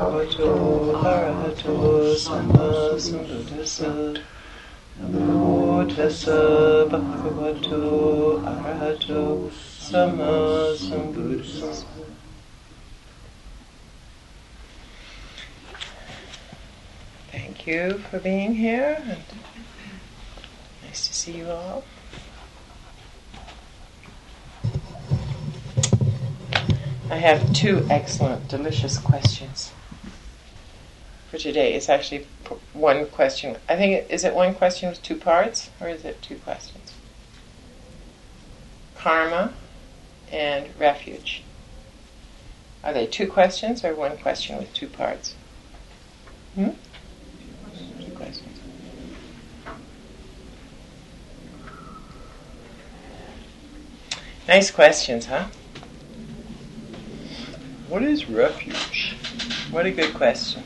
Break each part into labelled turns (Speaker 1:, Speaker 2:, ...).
Speaker 1: bhagavato arahato samma sambuddhassa. Namo tassa bhagavato arahato samma sambuddhassa. Thank you for being here, and nice to see you all. I have two excellent, delicious questions for today. It's actually one question. I think, is it one question with two parts, or is it two questions? Karma and refuge. Are they two questions or one question with two parts? Two questions. Nice questions, huh? What is refuge? What a good question.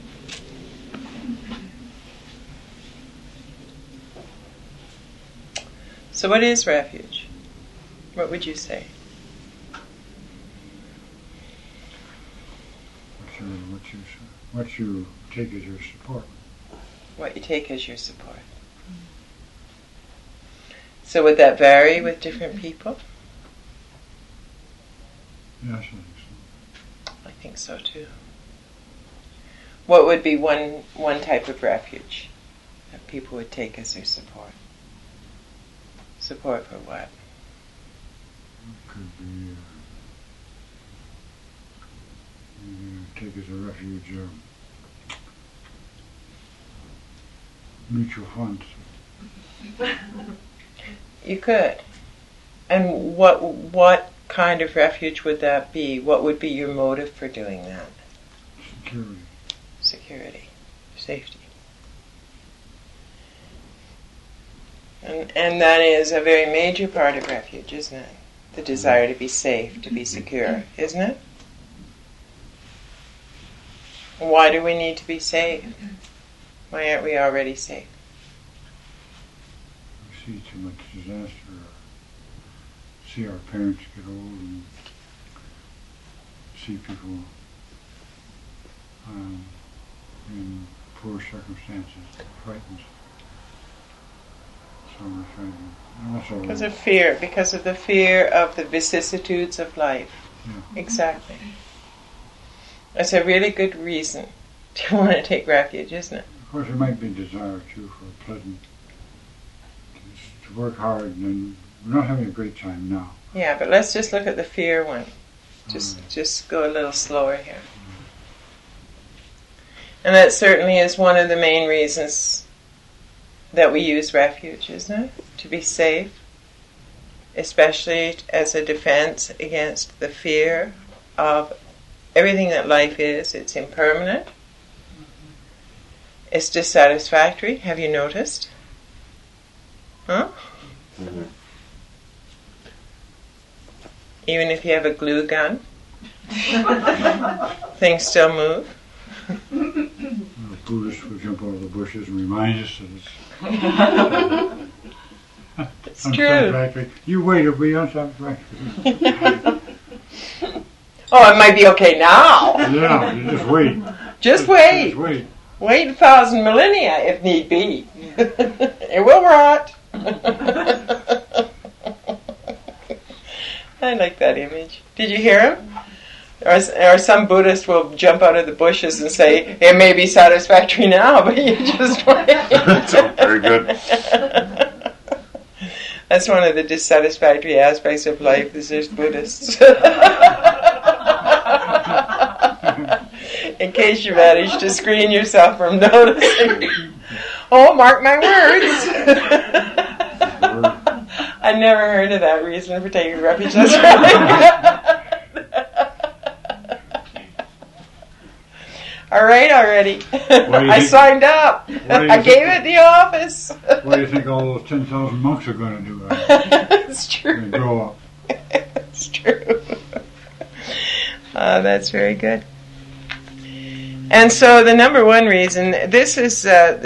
Speaker 1: So what is refuge? What would you say?
Speaker 2: What you take as your support.
Speaker 1: What you take as your support. So would that vary with different people?
Speaker 2: Yes, I think so.
Speaker 1: I think so too. What would be one type of refuge that people would take as their support? Support for what?
Speaker 2: It could be take as a refuge mutual funds.
Speaker 1: You could. And what kind of refuge would that be? What would be your motive for doing that? Security. Safety. And that is a very major part of refuge, isn't it? The desire to be safe, to be secure, isn't it? Why do we need to be safe? Why aren't we already safe?
Speaker 2: We see too much disaster. See our parents get old and see people in poor circumstances, frightened. So we're frightened.
Speaker 1: Because of the fear of the vicissitudes of life.
Speaker 2: Yeah.
Speaker 1: Exactly. That's a really good reason to want to take refuge, isn't it?
Speaker 2: Of course, there might be desire too for pleasant, to work hard, and we're not having a great time now.
Speaker 1: Yeah, but let's just look at the fear one. Just go a little slower here. And that certainly is one of the main reasons that we use refuge, isn't it? To be safe, especially as a defense against the fear of everything that life is. It's impermanent. It's dissatisfactory. Have you noticed? Huh? Mm-hmm. Even if you have a glue gun, things still move.
Speaker 2: The Buddhists will jump out of the bushes and remind us that
Speaker 1: it's unsatisfactory.
Speaker 2: True. You wait, it'll be unsatisfactory.
Speaker 1: Oh, it might be okay now.
Speaker 2: Yeah, you just wait.
Speaker 1: Just wait.
Speaker 2: Just wait.
Speaker 1: Wait 1,000 millennia if need be. It will rot. I like that image. Did you hear him? Or some Buddhist will jump out of the bushes and say, it may be satisfactory now, but you just wait.
Speaker 3: Very good.
Speaker 1: That's one of the dissatisfactory aspects of life, is there's Buddhists. In case you manage to screen yourself from noticing. Oh, mark my words. I never heard of that reason for taking refuge. That's right. All right, already. I signed up. I gave it the office.
Speaker 2: What do you think all those 10,000 monks are going to do?
Speaker 1: It's true.
Speaker 2: They grow up.
Speaker 1: It's true. That's very good. And so the number one reason, this is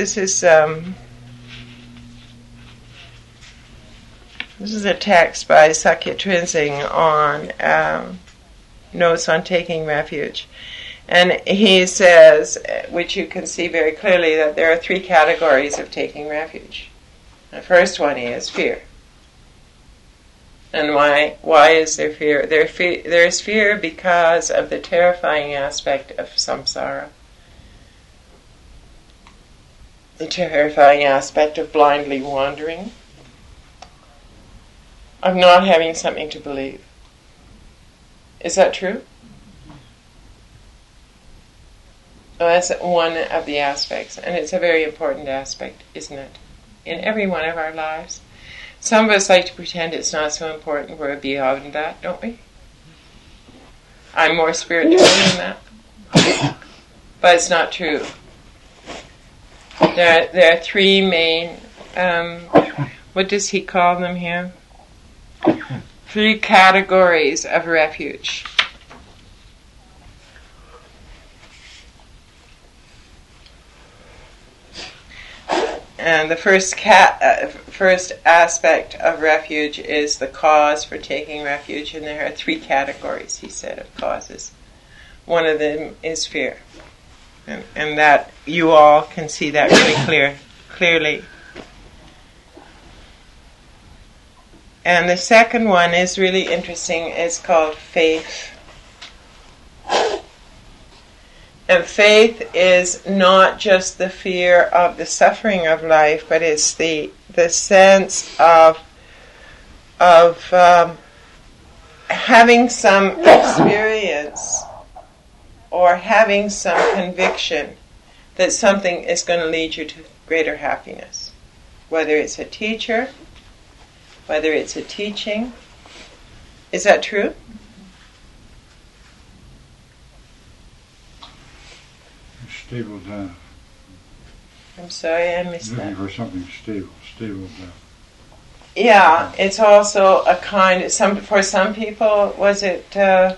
Speaker 1: a text by Sakya Trinzing on Notes on Taking Refuge. And he says, which you can see very clearly, that there are three categories of taking refuge. The first one is fear. And why is there fear? There is fear because of the terrifying aspect of samsara. The terrifying aspect of blindly wandering, of not having something to believe. Is that true? Well, that's one of the aspects, and it's a very important aspect, isn't it? In every one of our lives. Some of us like to pretend it's not so important. We're beyond that, don't we? I'm more spiritual than that. But it's not true. There are three main, what does he call them here? Three categories of refuge. And the first aspect of refuge is the cause for taking refuge, and there are three categories, he said, of causes. One of them is fear, and that you all can see that really clearly. And the second one is really interesting. It's called faith. And faith is not just the fear of the suffering of life, but it's the sense of having some experience or having some conviction that something is going to lead you to greater happiness. Whether it's a teacher, whether it's a teaching. Is that true?
Speaker 2: Stable death.
Speaker 1: I'm sorry, I missed that.
Speaker 2: Looking for something stable death.
Speaker 1: Yeah, it's also a kind. For some people, was it? I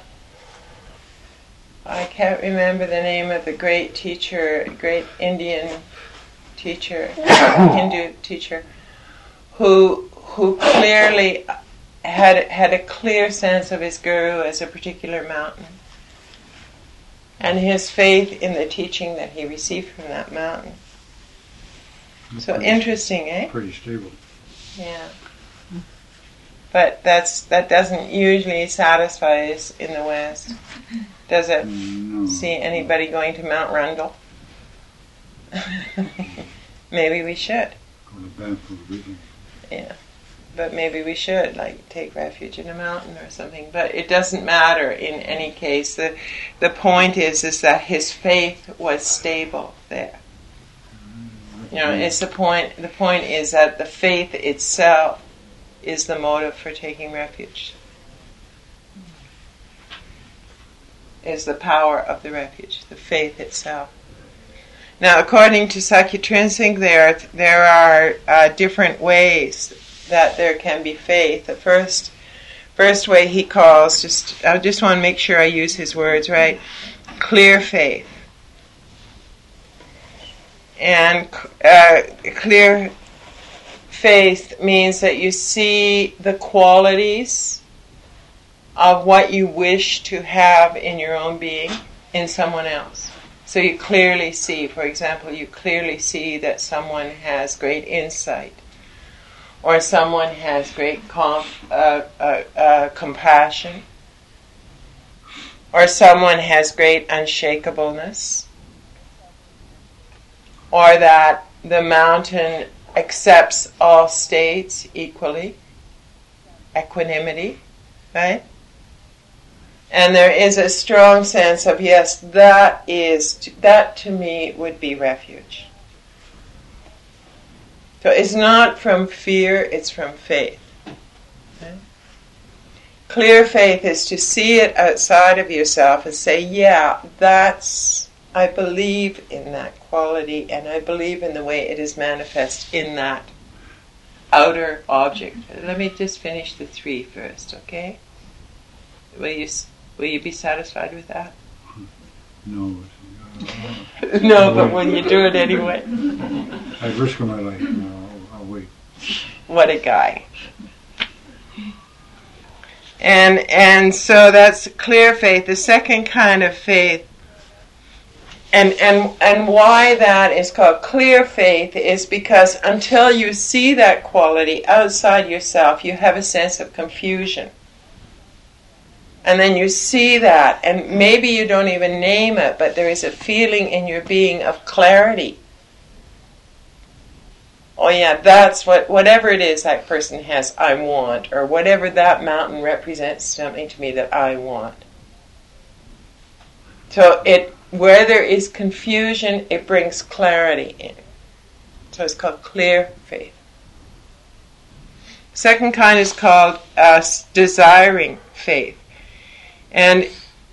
Speaker 1: can't remember the name of the great teacher, great Indian teacher, Hindu teacher, who clearly had a clear sense of his guru as a particular mountain. And his faith in the teaching that he received from that mountain. So interesting, eh?
Speaker 2: Pretty stable.
Speaker 1: Yeah. But that doesn't usually satisfy us in the West. Does it?
Speaker 2: No.
Speaker 1: See anybody going to Mount Rundle? Maybe we should.
Speaker 2: Go to Banff Region.
Speaker 1: Yeah. But maybe we should, take refuge in a mountain or something. But it doesn't matter in any case. The point is that his faith was stable there. It's the point. The point is that the faith itself is the motive for taking refuge. Is the power of the refuge, the faith itself. Now, according to Sakya Trensing, there are different ways that there can be faith. The first way he calls, I just want to make sure I use his words right, clear faith. And clear faith means that you see the qualities of what you wish to have in your own being in someone else. So you clearly see, for example, that someone has great insight, or someone has great compassion, or someone has great unshakableness, or that the mountain accepts all states equally, equanimity, right? And there is a strong sense of, yes, that to me would be refuge. So it's not from fear, it's from faith. Okay? Clear faith is to see it outside of yourself and say, yeah, I believe in that quality, and I believe in the way it is manifest in that outer object. Let me just finish the three first, okay? Will you be satisfied with that?
Speaker 2: No.
Speaker 1: No, but will you do it anyway?
Speaker 2: I'd risk my life. No, I'll wait.
Speaker 1: What a guy. And so that's clear faith. The second kind of faith And why that is called clear faith is because until you see that quality outside yourself, you have a sense of confusion. And then you see that, and maybe you don't even name it, but there is a feeling in your being of clarity. Oh yeah, that's whatever it is that person has, I want, or whatever that mountain represents something to me that I want. So where there is confusion, it brings clarity in. So it's called clear faith. Second kind is called desiring faith. And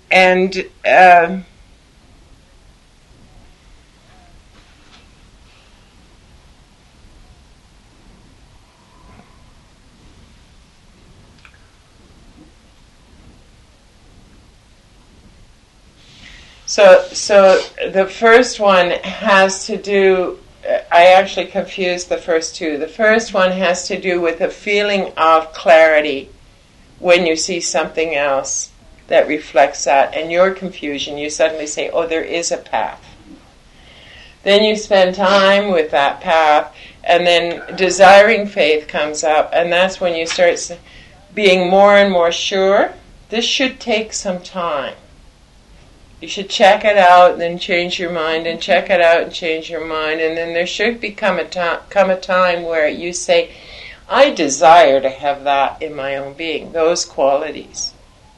Speaker 1: So the first one has to do, I actually confused the first two. The first one has to do with a feeling of clarity when you see something else that reflects that, and your confusion, you suddenly say, oh, there is a path. Then you spend time with that path, and then desiring faith comes up, and that's when you start being more and more sure. This should take some time. You should check it out, and then change your mind, and check it out and change your mind, and then there should come a time where you say, I desire to have that in my own being, those qualities.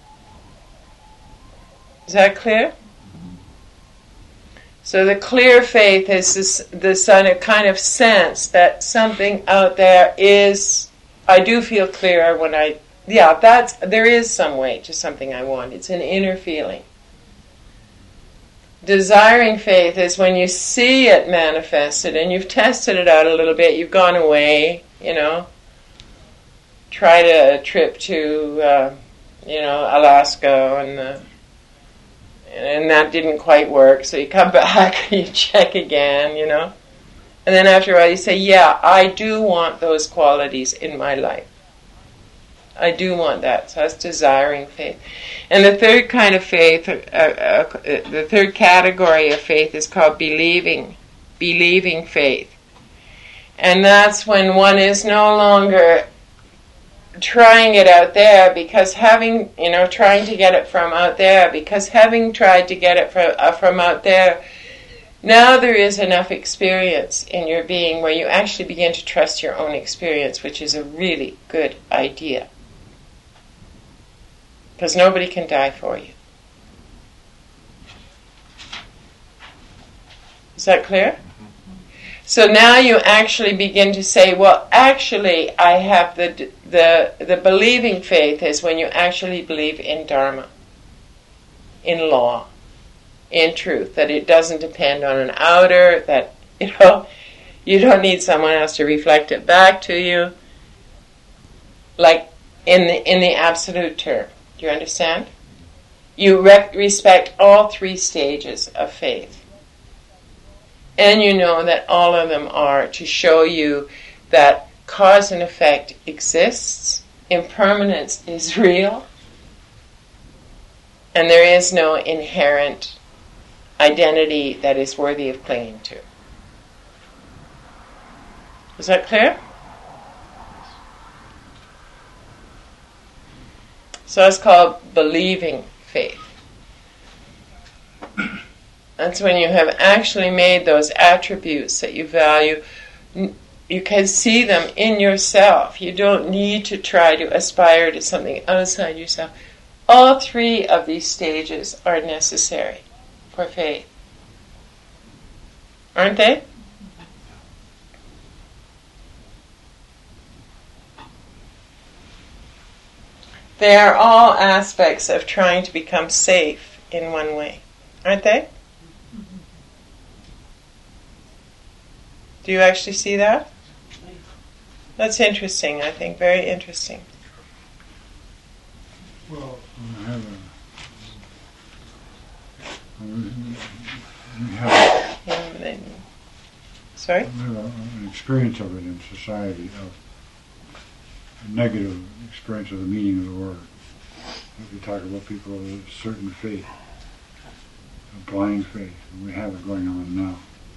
Speaker 1: Is that clear? So the clear faith is this kind of sense that something out there is, I do feel clearer when there is some way to something I want. It's an inner feeling. Desiring faith is when you see it manifested and you've tested it out a little bit, you've gone away, tried a trip to, Alaska and that didn't quite work, so you come back, you check again, and then after a while you say, yeah, I do want those qualities in my life. I do want that. So that's desiring faith. And the third kind of faith, the third category of faith is called believing faith. And that's when one is no longer trying it out there because trying to get it from out there, because having tried to get it from out there, now there is enough experience in your being where you actually begin to trust your own experience, which is a really good idea. Because nobody can die for you. Is that clear? So now you actually begin to say, well, actually, I have the believing faith is when you actually believe in Dharma, in law, in truth, that it doesn't depend on an outer, that, you don't need someone else to reflect it back to you, like in the absolute term. Do you understand? You respect all three stages of faith. And you know that all of them are to show you that cause and effect exists, impermanence is real, and there is no inherent identity that is worthy of clinging to. Is that clear? So it's called believing faith. That's when you have actually made those attributes that you value. You can see them in yourself. You don't need to try to aspire to something outside yourself. All three of these stages are necessary for faith. Aren't they? They are all aspects of trying to become safe in one way. Aren't they? Do you actually see that? That's interesting, I think. Very interesting.
Speaker 2: Well, I have
Speaker 1: Sorry?
Speaker 2: an experience of it in society, of a negative experience of the meaning of the word. If you talk about people of a certain faith, a blind faith. And we have it going on now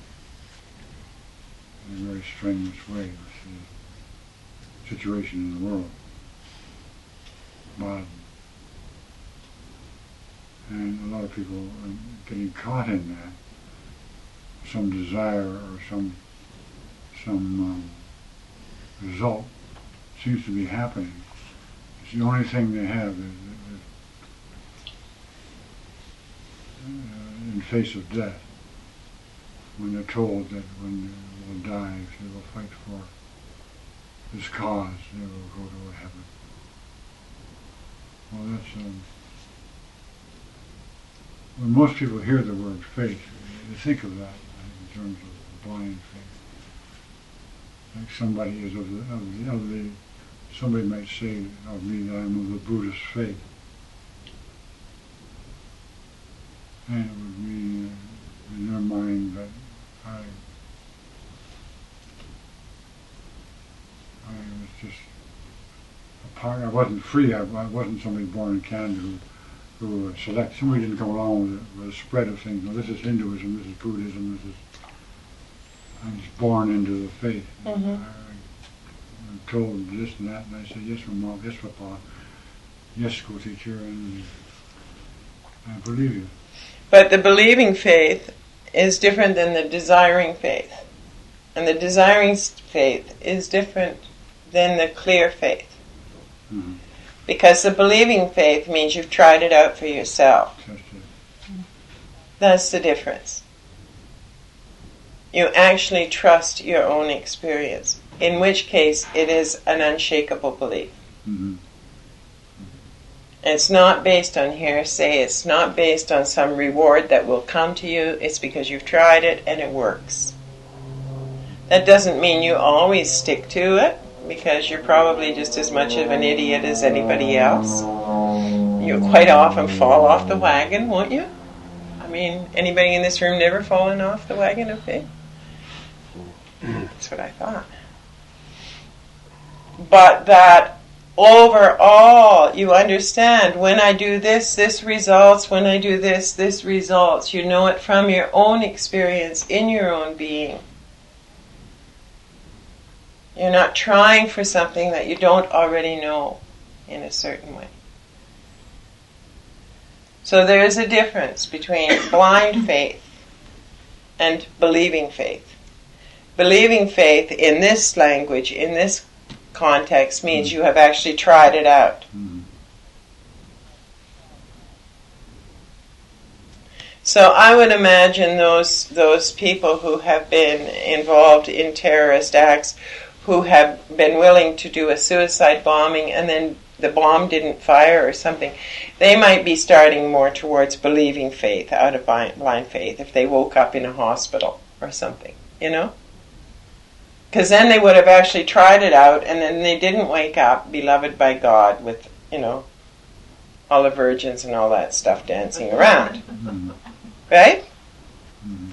Speaker 2: in a very strenuous way with the situation in the world. But, and a lot of people are getting caught in that. Some desire or some result seems to be happening. It's the only thing they have in face of death, when they're told that when they will die, if they will fight for this cause, they will go to heaven. Well, that's when most people hear the word faith, they think of that in terms of blind faith. Like somebody is of the somebody might say of me that I'm of the Buddhist faith. And it would mean in their mind that I was just a part, I wasn't free, I wasn't somebody born in Canada who select, somebody didn't come along with a spread of things. No, this is Hinduism, this is Buddhism, I was born into the faith.
Speaker 1: Mm-hmm.
Speaker 2: I'm told this and that, and I say, yes, Mama, yes, Papa, yes, school teacher, and I believe you.
Speaker 1: But the believing faith is different than the desiring faith. And the desiring faith is different than the clear faith.
Speaker 2: Mm-hmm.
Speaker 1: Because the believing faith means you've tried it out for yourself. That's the difference. You actually trust your own experience, in which case it is an unshakable belief.
Speaker 2: Mm-hmm.
Speaker 1: It's not based on hearsay, it's not based on some reward that will come to you, it's because you've tried it and it works. That doesn't mean you always stick to it, because you're probably just as much of an idiot as anybody else. You'll quite often fall off the wagon, won't you? I mean, anybody in this room never fallen off the wagon of faith? That's what I thought. But that overall, you understand, when I do this, this results. When I do this, this results. You know it from your own experience in your own being. You're not trying for something that you don't already know in a certain way. So there is a difference between blind faith and believing faith. Believing faith in this language, in this context, means you have actually tried it out.
Speaker 2: Mm-hmm.
Speaker 1: So I would imagine those people who have been involved in terrorist acts, who have been willing to do a suicide bombing and then the bomb didn't fire or something, they might be starting more towards believing faith out of blind faith if they woke up in a hospital or something, you know? Because then they would have actually tried it out and then they didn't wake up beloved by God with, you know, all the virgins and all that stuff dancing around.
Speaker 2: Mm-hmm.
Speaker 1: Right?
Speaker 2: Mm-hmm.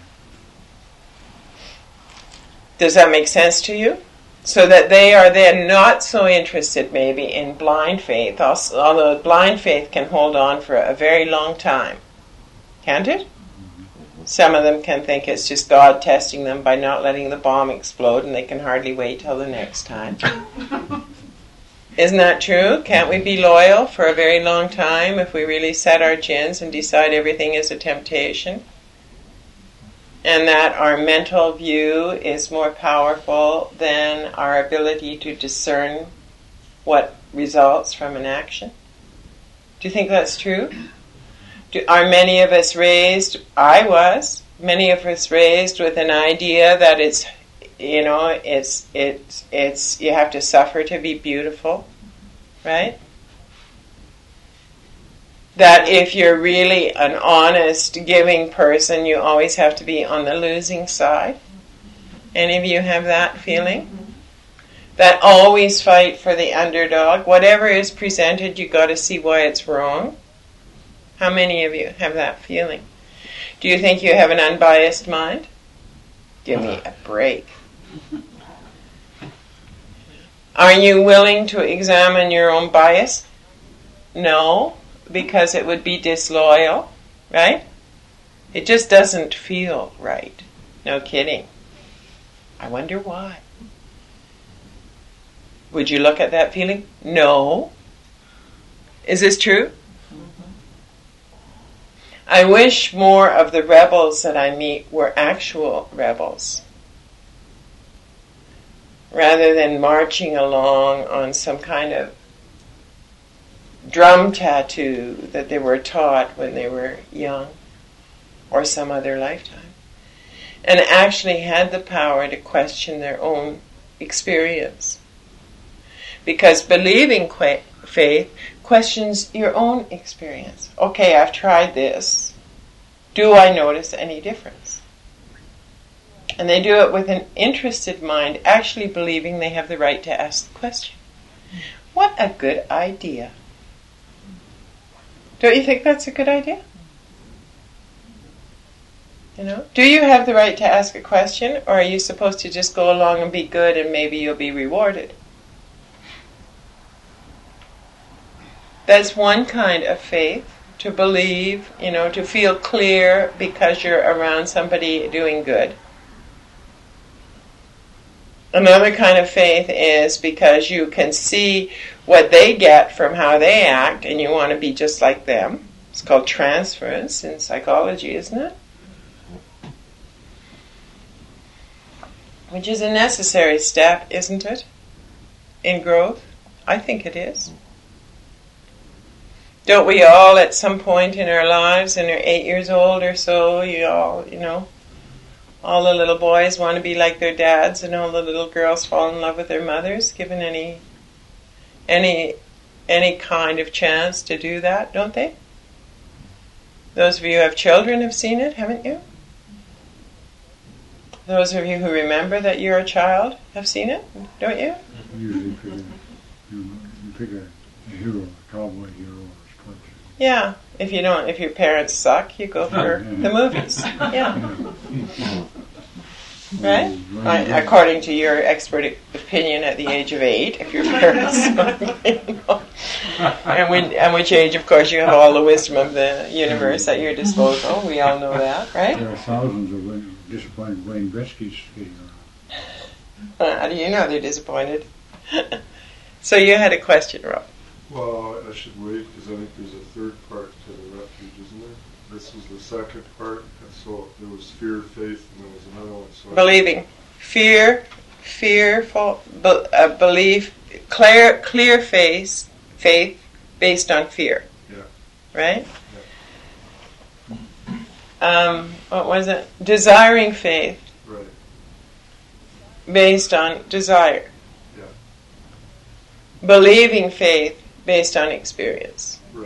Speaker 1: Does that make sense to you? So that they are then not so interested maybe in blind faith, although blind faith can hold on for a very long time. Can't it? Some of them can think it's just God testing them by not letting the bomb explode and they can hardly wait till the next time. Isn't that true? Can't we be loyal for a very long time if we really set our chins and decide everything is a temptation? And that our mental view is more powerful than our ability to discern what results from an action? Do you think that's true? Are many of us raised, many of us raised with an idea that it's, you know, it's you have to suffer to be beautiful, right? That if you're really an honest, giving person, you always have to be on the losing side. Any of you have that feeling? That always fight for the underdog. Whatever is presented, you got to see why it's wrong. How many of you have that feeling? Do you think you have an unbiased mind? Give me a break. Are you willing to examine your own bias? No, because it would be disloyal, right? It just doesn't feel right. No kidding. I wonder why. Would you look at that feeling? No. Is this true? I wish more of the rebels that I meet were actual rebels, rather than marching along on some kind of drum tattoo that they were taught when they were young or some other lifetime, and actually had the power to question their own experience. Because believing faith questions your own experience. Okay, I've tried this. Do I notice any difference? And they do it with an interested mind, actually believing they have the right to ask the question. What a good idea. Don't you think that's a good idea? You know, do you have the right to ask a question, or are you supposed to just go along and be good and maybe you'll be rewarded? That's one kind of faith, to believe, to feel clear because you're around somebody doing good. Another kind of faith is because you can see what they get from how they act and you want to be just like them. It's called transference in psychology, isn't it? Which is a necessary step, isn't it? In growth? I think it is. Don't we all, at some point in our lives, when we're 8 years old or so, all the little boys want to be like their dads, and all the little girls fall in love with their mothers, given any kind of chance to do that, don't they? Those of you who have children have seen it, haven't you? Those of you who remember that you're a child have seen it, don't you?
Speaker 2: Usually pick a hero, a cowboy hero.
Speaker 1: Yeah, if your parents suck, you go for the movies. Yeah. Right? According to your expert opinion at the age of 8, if your parents suck. And which age, of course, you have all the wisdom of the universe at your disposal. We all know that, right?
Speaker 2: There are thousands of disappointed Wayne Gretzky's skating around.
Speaker 1: How do you know they're disappointed? So you had a question, Rob.
Speaker 3: Well, I should wait because I think there's a third part to the refuge, isn't there? This was the second part, and so there was fear, faith, and there was another one. So
Speaker 1: believing. Fearful, belief, clear faith based on fear.
Speaker 3: Yeah.
Speaker 1: Right? Yeah. What was it? Desiring faith.
Speaker 3: Right.
Speaker 1: Based on desire.
Speaker 3: Yeah.
Speaker 1: Believing faith based on experience.
Speaker 3: Right.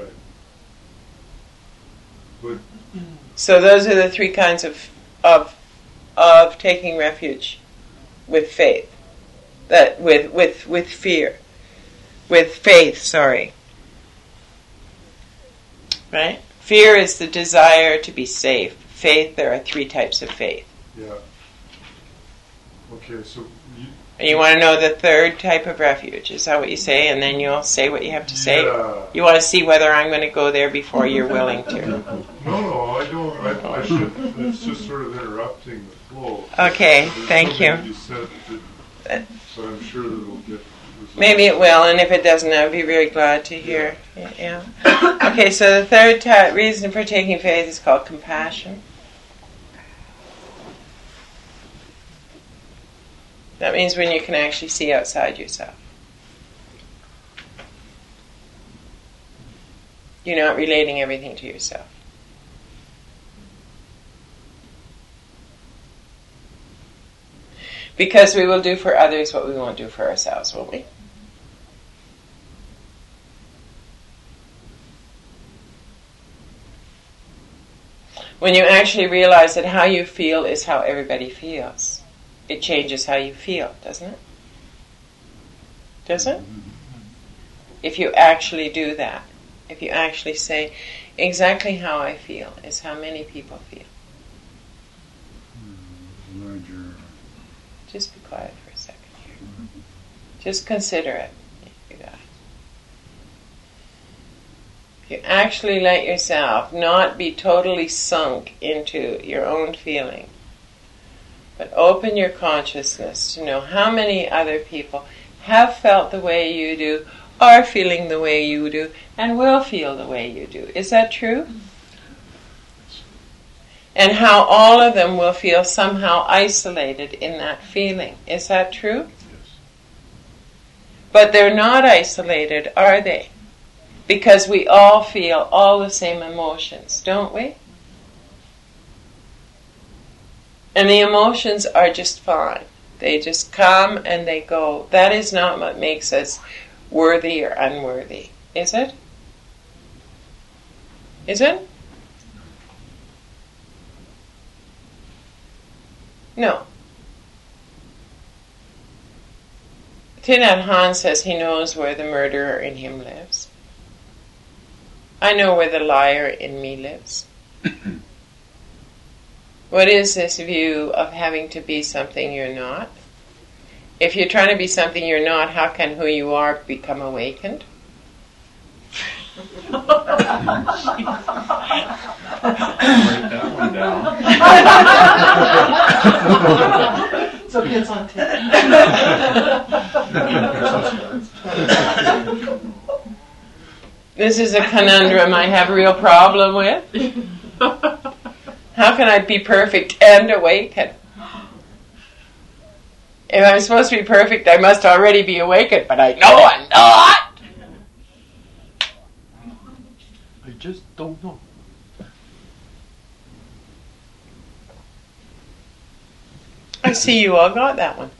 Speaker 3: But
Speaker 1: so those are the three kinds of taking refuge with faith. That with fear. With faith, sorry. Right? Fear is the desire to be safe. Faith, there are three types of faith.
Speaker 3: Yeah. Okay, so
Speaker 1: you want to know the third type of refuge, is that what you say? And then you'll say what you have to say?
Speaker 3: Yeah.
Speaker 1: You want to see whether I'm going to go there before you're willing to?
Speaker 3: No, I don't. I should. It's just sort of interrupting the flow.
Speaker 1: Okay, thank you.
Speaker 3: You said that, but I'm sure that it'll get resolved.
Speaker 1: Maybe it will, and if it doesn't, I'd be very glad to hear. Yeah. Okay, so the third reason for taking faith is called compassion. That means when you can actually see outside yourself. You're not relating everything to yourself. Because we will do for others what we won't do for ourselves, won't we? When you actually realize that how you feel is how everybody feels, it changes how you feel, doesn't it? Does it? If you actually do that, if you actually say, exactly how I feel is how many people feel. Just be quiet for a second here. Just consider it, you guys. if you actually let yourself not be totally sunk into your own feeling, but open your consciousness to know how many other people have felt the way you do, are feeling the way you do, and will feel the way you do. Is that true? And how all of them will feel somehow isolated in that feeling. Is that true?
Speaker 3: Yes.
Speaker 1: But they're not isolated, are they? Because we all feel all the same emotions, don't we? And the emotions are just fine. They just come and they go. That is not what makes us worthy or unworthy, is it? Is it? No. Thich Nhat Hanh says he knows where the murderer in him lives. I know where the liar in me lives. What is this view of having to be something you're not? If you're trying to be something you're not, how can who you are become awakened?
Speaker 4: Write that one down.
Speaker 5: So it gets on tape.
Speaker 1: This is a conundrum I have a real problem with. How can I be perfect and awakened? If I'm supposed to be perfect, I must already be awakened, but I know I'm not.
Speaker 4: I just don't know.
Speaker 1: I see you all got that one.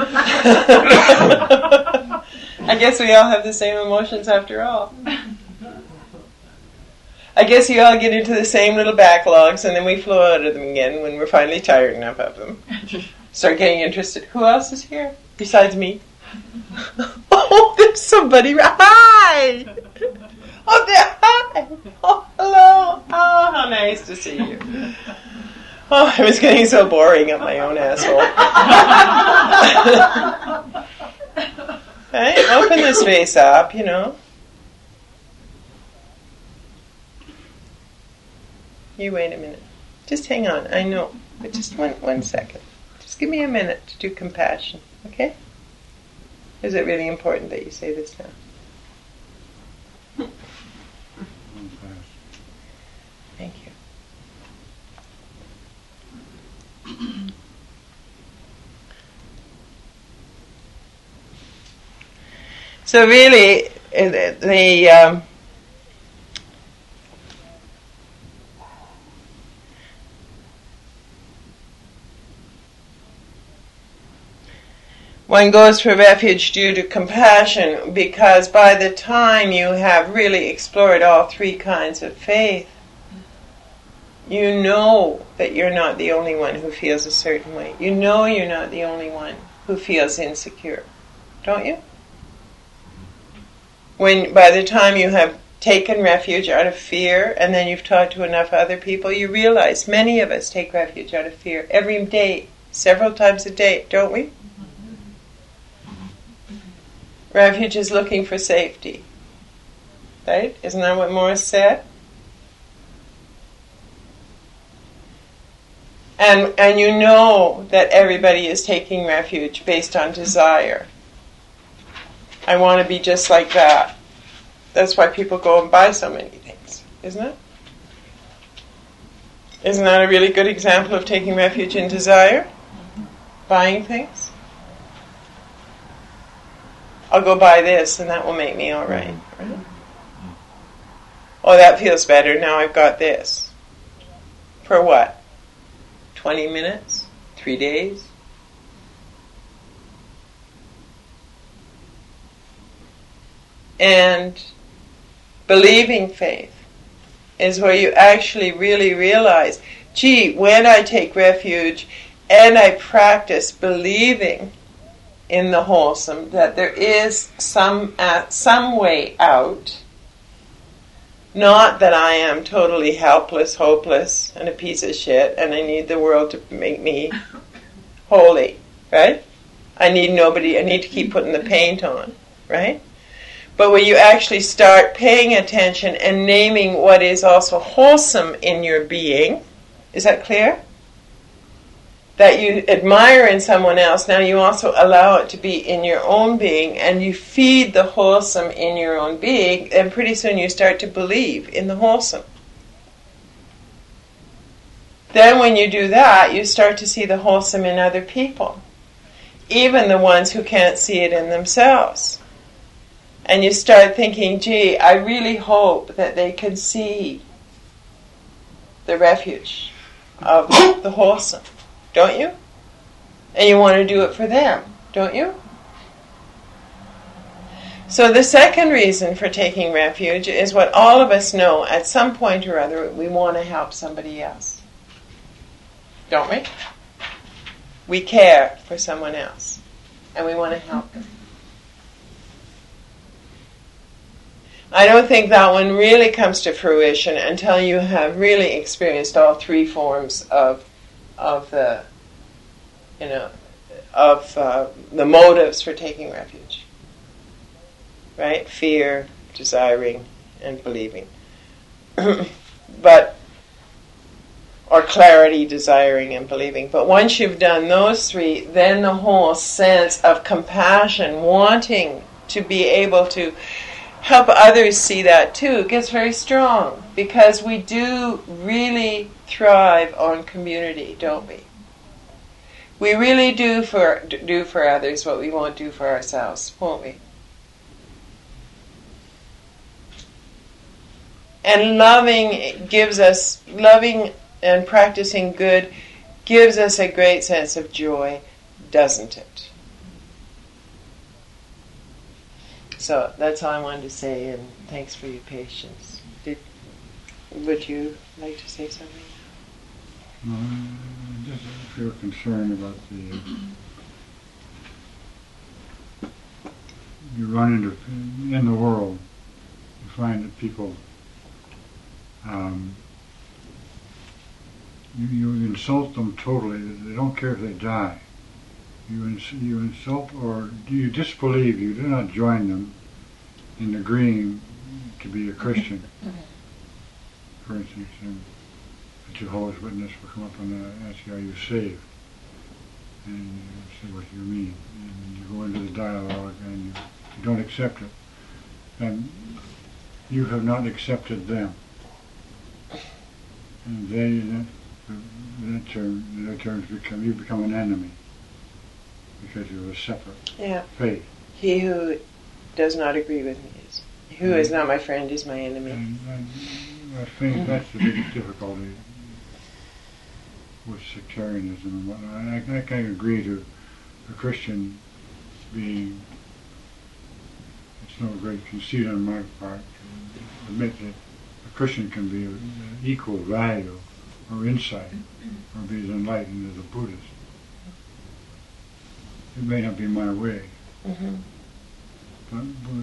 Speaker 1: I guess we all have the same emotions after all. I guess you all get into the same little backlogs and then we flow out of them again when we're finally tired enough of them. Start getting interested. Who else is here besides me? Oh, there's somebody. Hi! Oh, there. Hi! Oh, hello. Oh, how nice to see you. Oh, I was getting so boring up my own asshole. Hey, open the space up, you know. You wait a minute. Just hang on. I know. But just one second. Just give me a minute to do compassion, okay? Is it really important that you say this now? Thank you. So really, one goes for refuge due to compassion, because by the time you have really explored all three kinds of faith, you know that you're not the only one who feels a certain way. You know you're not the only one who feels insecure. Don't you? When by the time you have taken refuge out of fear, and then you've talked to enough other people, you realize many of us take refuge out of fear every day, several times a day, don't we? Refuge is looking for safety. Right? Isn't that what Morris said? And you know that everybody is taking refuge based on desire. I want to be just like that. That's why people go and buy so many things, isn't it? Isn't that a really good example of taking refuge in desire? Buying things? I'll go buy this and that will make me all right. Right? Oh, that feels better. Now I've got this. For what? 20 minutes? 3 days? And believing faith is where you actually really realize, gee, when I take refuge and I practice believing in the wholesome, that there is some way out, not that I am totally helpless, hopeless, and a piece of shit, and I need the world to make me holy, right? I need nobody, I need to keep putting the paint on, right? but where you actually start paying attention and naming what is also wholesome in your being. Is that clear? That you admire in someone else, now you also allow it to be in your own being, and you feed the wholesome in your own being, and pretty soon you start to believe in the wholesome. Then when you do that, you start to see the wholesome in other people, even the ones who can't see it in themselves. And you start thinking, gee, I really hope that they can see the refuge of the wholesome. Don't you? And you want to do it for them, don't you? So the second reason for taking refuge is what all of us know at some point or other, we want to help somebody else. Don't we? We care for someone else, and we want to help them. I don't think that one really comes to fruition until you have really experienced all three forms of the motives for taking refuge, right? Fear, desiring, and believing. Or clarity, desiring, and believing. But once you've done those three, then the whole sense of compassion, wanting to be able to help others see that too, gets very strong, because we do really thrive on community, don't we? We really do for others what we won't do for ourselves, won't we? And loving and practicing good gives us a great sense of joy, doesn't it? So that's all I wanted to say, and thanks for your patience. Would you like to say something?
Speaker 2: Just feel concerned about you run into in the world, you find that people you insult them totally. They don't care if they die. You insult, or do you disbelieve? You do not join them in agreeing to be a Christian. For instance, a Jehovah's Witness will come up and ask you, "Are you saved?" And you say, "What do you mean?" And you go into the dialogue, and you don't accept it. And you have not accepted them. And in their terms, you become an enemy, because you're a separate faith.
Speaker 1: He who does not agree with me who is not my friend is my enemy.
Speaker 2: And I think that's the biggest difficulty with sectarianism and whatnot. I can agree to a Christian being, it's no great conceit on my part to admit that a Christian can be of equal value or insight or be as enlightened as a Buddhist. It may not be my way.
Speaker 1: Mm-hmm.
Speaker 2: But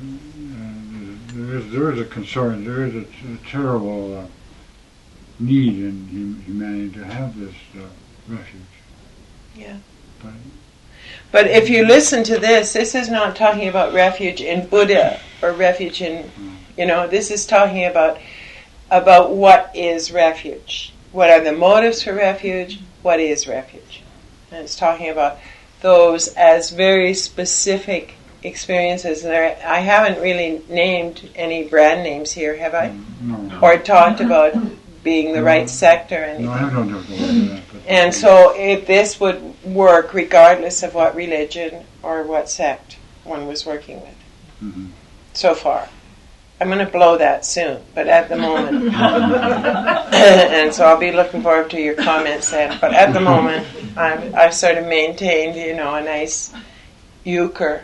Speaker 2: there is a concern, there is a terrible need in humanity to have this refuge.
Speaker 1: Yeah. But if you listen to this is not talking about refuge in Buddha or refuge in, this is talking about what is refuge. What are the motives for refuge? What is refuge? And it's talking about those as very specific experiences. And I haven't really named any brand names here, have I?
Speaker 2: No.
Speaker 1: Or talked about being the right sect or anything.
Speaker 2: No, I have no difficulty with that.
Speaker 1: And so if this would work regardless of what religion or what sect one was working with.
Speaker 2: Mm-hmm.
Speaker 1: So far. I'm going to blow that soon, but at the moment. And so I'll be looking forward to your comments then. But at the moment, I've sort of maintained, a nice euchre.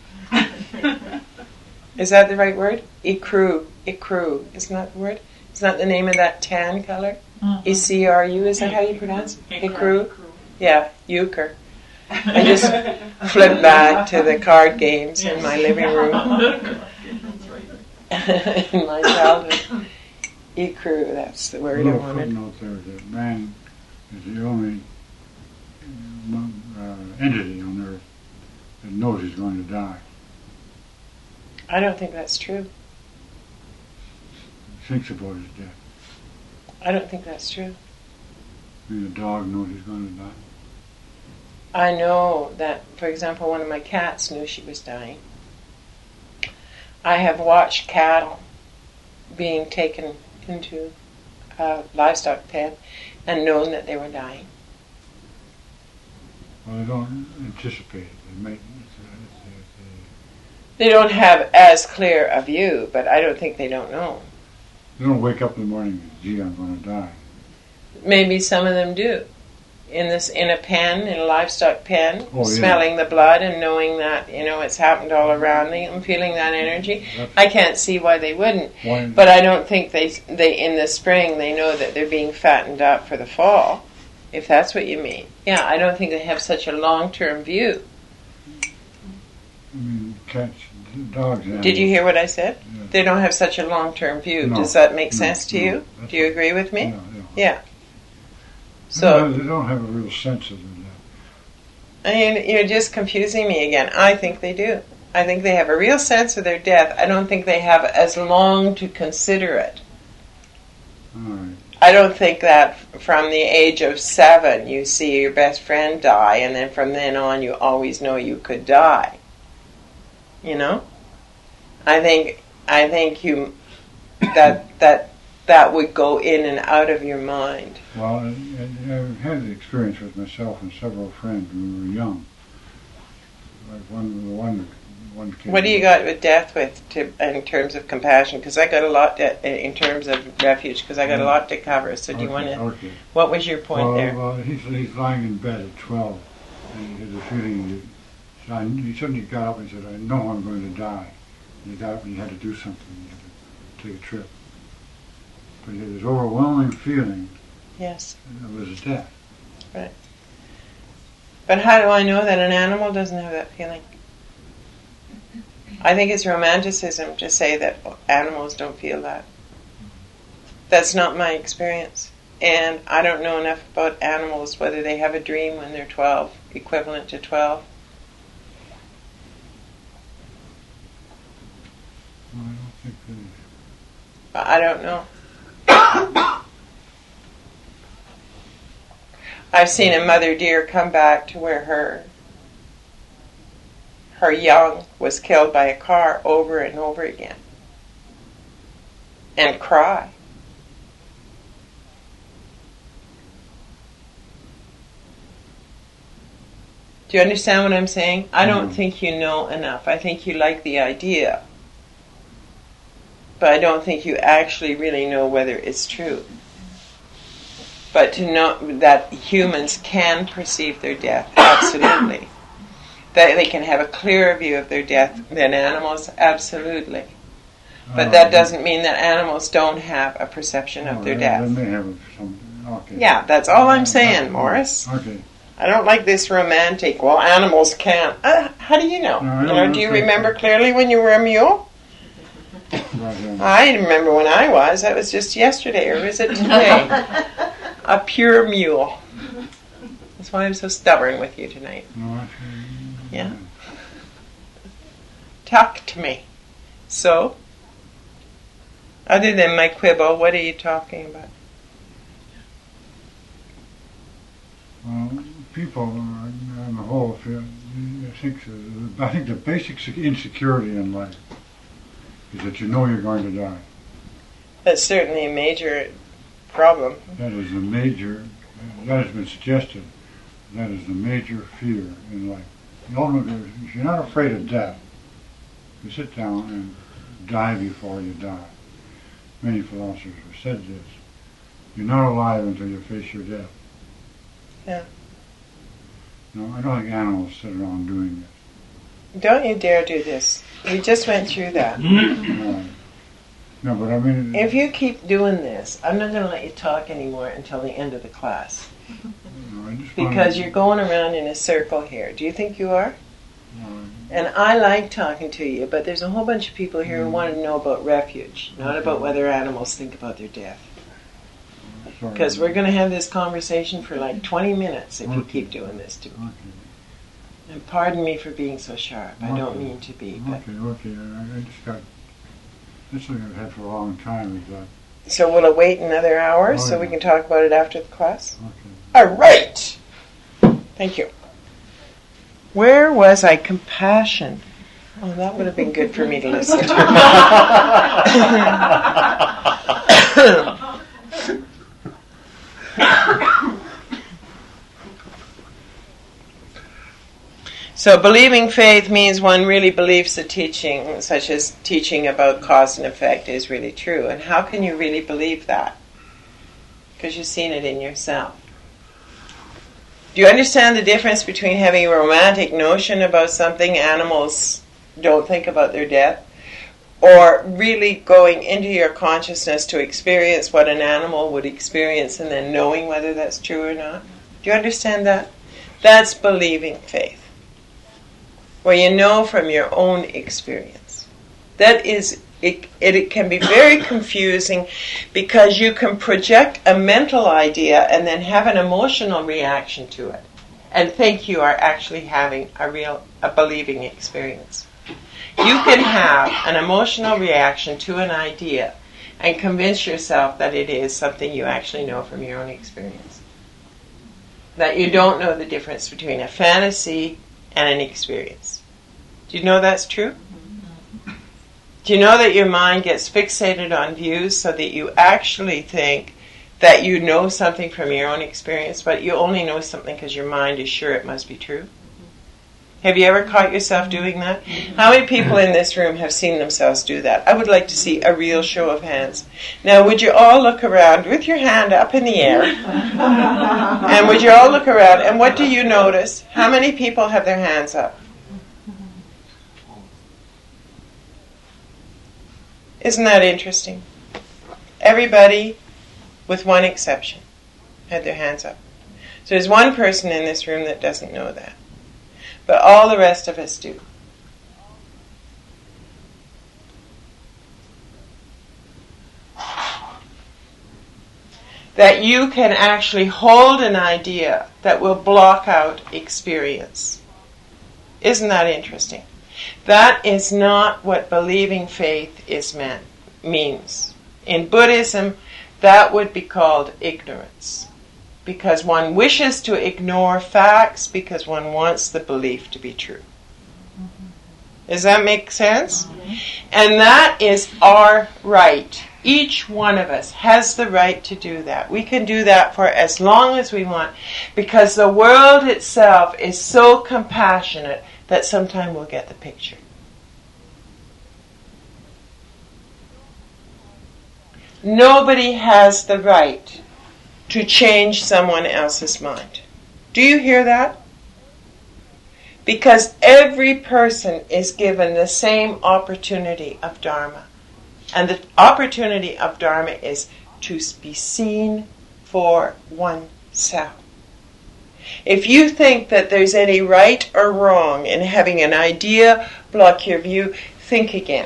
Speaker 1: Is that the right word? Ecru. Isn't that the word? Isn't that the name of that tan color? E-C-R-U, is that how you pronounce it? Ecru? Yeah, euchre. I just flipped back to the card games in my living room. In my childhood. Ecru, that's the word I wanted.
Speaker 2: Footnote there that man is the only entity on earth that knows he's going to die.
Speaker 1: I don't think that's true.
Speaker 2: Thinks about his death.
Speaker 1: I don't think that's true.
Speaker 2: I mean, a dog knows he's going to die.
Speaker 1: I know that, for example, one of my cats knew she was dying. I have watched cattle being taken into a livestock pen and known that they were dying.
Speaker 2: Well, they don't anticipate it. They might.
Speaker 1: They don't have as clear a view, but I don't think they don't know.
Speaker 2: They don't wake up in the morning and, gee, I'm going to die.
Speaker 1: Maybe some of them do. In a pen, in a livestock pen,
Speaker 2: Oh, yeah.
Speaker 1: smelling the blood and knowing that, it's happened all around them and feeling that energy. I can't see why they wouldn't.
Speaker 2: Why?
Speaker 1: But I don't think they in the spring they know that they're being fattened up for the fall, if that's what you mean. Yeah, I don't think they have such a long-term view.
Speaker 2: I mean, cats, dogs.
Speaker 1: Did you hear what I said?
Speaker 2: Yeah.
Speaker 1: They don't have such a long-term view.
Speaker 2: No,
Speaker 1: Does that make
Speaker 2: no,
Speaker 1: sense to
Speaker 2: no,
Speaker 1: you?
Speaker 2: that's
Speaker 1: Do you
Speaker 2: right.
Speaker 1: agree with me?
Speaker 2: Yeah.
Speaker 1: Yeah. So,
Speaker 2: they don't have a real sense of that.
Speaker 1: I mean, you're just confusing me again. I think they do. I think they have a real sense of their death. I don't think they have as long to consider it.
Speaker 2: All right.
Speaker 1: I don't think that from the age of 7 you see your best friend die, and then from then on you always know you could die. You know? I think you that would go in and out of your mind.
Speaker 2: Well, I've had the experience with myself and several friends when we were young. Like one kid.
Speaker 1: What do you got with death in terms of compassion? Because I got a lot in terms of refuge. Because I got a lot to cover. So do you want to?
Speaker 2: Okay.
Speaker 1: What was your point there?
Speaker 2: Well, he's lying in bed at 12, and he has a feeling. He suddenly got up and said, "I know I'm going to die." And he got up and he had to do something. He had to take a trip. But he had this overwhelming feeling
Speaker 1: Yes.
Speaker 2: of his death.
Speaker 1: Right. But how do I know that an animal doesn't have that feeling? I think it's romanticism to say that animals don't feel that. That's not my experience. And I don't know enough about animals, whether they have a dream when they're 12, equivalent to 12.
Speaker 2: Well, I don't think
Speaker 1: I don't know. I've seen a mother deer come back to where her young was killed by a car over and over again and cry. Do you understand what I'm saying? I don't think you know enough. I think you like the idea. But I don't think you actually really know whether it's true. But to know that humans can perceive their death, absolutely. That they can have a clearer view of their death than animals, absolutely. But that doesn't mean that animals don't have a perception of their death.
Speaker 2: They may have some. Okay.
Speaker 1: Yeah, that's all I'm saying, Morris.
Speaker 2: Okay.
Speaker 1: I don't like this romantic, well, animals can't. How do you know?
Speaker 2: No,
Speaker 1: Do you remember clearly when you were a mule? I remember when I was. That was just yesterday, or was it today? A pure mule. That's why I'm so stubborn with you tonight.
Speaker 2: No,
Speaker 1: Yeah? Talk to me. So, other than my quibble, what are you talking about?
Speaker 2: Well, people, on the whole, I think the basic insecurity in life is that you know you're going to die.
Speaker 1: That's certainly a major problem.
Speaker 2: That is the major, that has been suggested, that is the major fear in life. If you're not afraid of death, you sit down and die before you die. Many philosophers have said this. You're not alive until you face your death.
Speaker 1: Yeah.
Speaker 2: No, I don't think animals sit around doing this.
Speaker 1: Don't you dare do this. We just went through that.
Speaker 2: No, but I mean...
Speaker 1: If you keep doing this, I'm not going to let you talk anymore until the end of the class. Because you're going around in a circle here. Do you think you are? And I like talking to you, but there's a whole bunch of people here who want to know about refuge, not about whether animals think about their death. Because we're going to have this conversation for like 20 minutes if you keep doing this to me. And pardon me for being so sharp. I don't mean to be. But.
Speaker 2: Okay. I just got, that's something I've had for a long time, is that.
Speaker 1: So we'll wait another hour so we
Speaker 2: yeah.
Speaker 1: can talk about it after the class?
Speaker 2: Okay.
Speaker 1: All right. Thank you. Where was I? Compassion. Oh, that would have been good for me to listen to. So believing faith means one really believes the teaching, such as teaching about cause and effect, is really true. And how can you really believe that? Because you've seen it in yourself. Do you understand the difference between having a romantic notion about something, animals don't think about their death, or really going into your consciousness to experience what an animal would experience and then knowing whether that's true or not? Do you understand that? That's believing faith, where you know from your own experience. That is, it can be very confusing because you can project a mental idea and then have an emotional reaction to it and think you are actually having a believing experience. You can have an emotional reaction to an idea and convince yourself that it is something you actually know from your own experience. That you don't know the difference between a fantasy and an experience. Do you know that's true? Do you know that your mind gets fixated on views so that you actually think that you know something from your own experience, but you only know something because your mind is sure it must be true? Have you ever caught yourself doing that? How many people in this room have seen themselves do that? I would like to see a real show of hands. Now, would you all look around with your hand up in the air? And would you all look around, and what do you notice? How many people have their hands up? Isn't that interesting? Everybody, with one exception, had their hands up. So there's one person in this room that doesn't know that. But all the rest of us do. That you can actually hold an idea that will block out experience. Isn't that interesting? That is not what believing faith means. In Buddhism, that would be called ignorance. Because one wishes to ignore facts because one wants the belief to be true. Does that make sense? And that is our right. Each one of us has the right to do that. We can do that for as long as we want because the world itself is so compassionate that sometime we'll get the picture. Nobody has the right to change someone else's mind. Do you hear that? Because every person is given the same opportunity of Dharma. And the opportunity of Dharma is to be seen for oneself. If you think that there's any right or wrong in having an idea block your view, think again.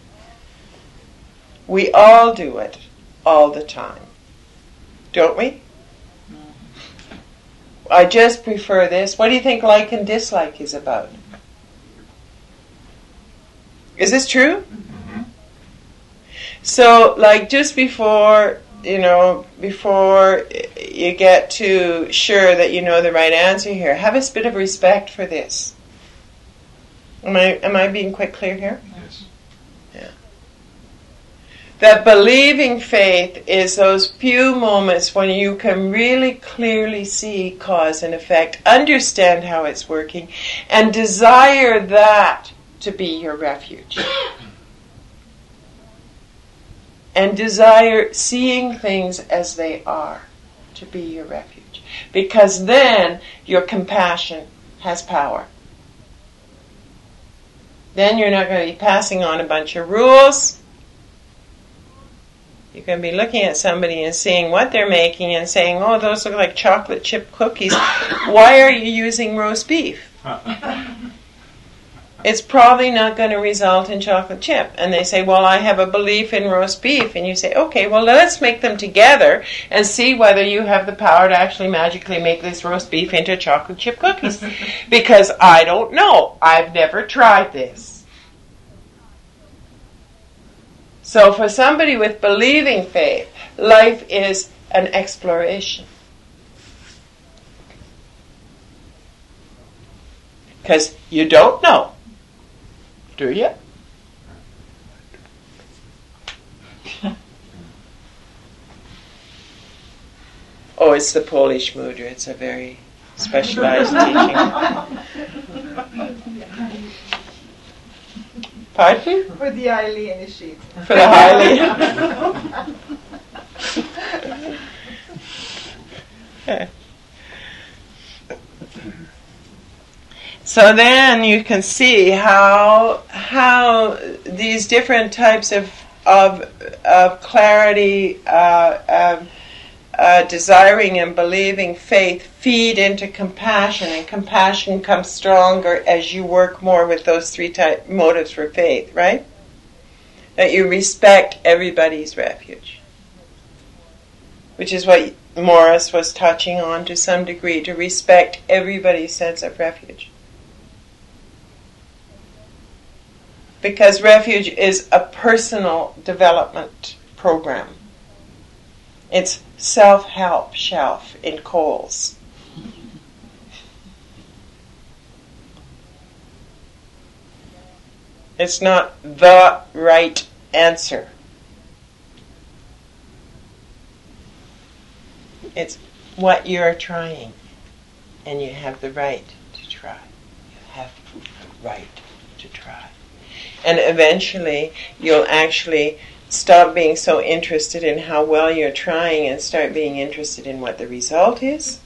Speaker 1: We all do it all the time. Don't we? I just prefer this. What do you think like and dislike is about? Is this true? Mm-hmm. So, like just before you get too sure that you know the right answer here, have a bit of respect for this. Am I being quite clear here?
Speaker 3: Yes.
Speaker 1: Yeah. That believing faith is those few moments when you can really clearly see cause and effect, understand how it's working, and desire that to be your refuge. And desire seeing things as they are to be your refuge. Because then your compassion has power. Then you're not going to be passing on a bunch of rules. You can be looking at somebody and seeing what they're making and saying, oh, those look like chocolate chip cookies. Why are you using roast beef? it's probably not going to result in chocolate chip. And they say, well, I have a belief in roast beef. And you say, okay, well, let's make them together and see whether you have the power to actually magically make this roast beef into chocolate chip cookies. Because I don't know. I've never tried this. So for somebody with believing faith, life is an exploration. Because you don't know. Do you? Oh, it's the Polish Mudra. It's a very specialized teaching. Pardon?
Speaker 5: For the highly initiated.
Speaker 1: For the highly. So then you can see how these different types of clarity, desiring and believing faith feed into compassion, and compassion comes stronger as you work more with those three motives for faith, right? That you respect everybody's refuge, which is what Morris was touching on to some degree, to respect everybody's sense of refuge. Because refuge is a personal development program. It's self-help shelf in Kohl's. It's not the right answer. It's what you're trying, and you have the right to try. You have the right to try. And eventually, you'll actually stop being so interested in how well you're trying and start being interested in what the result is.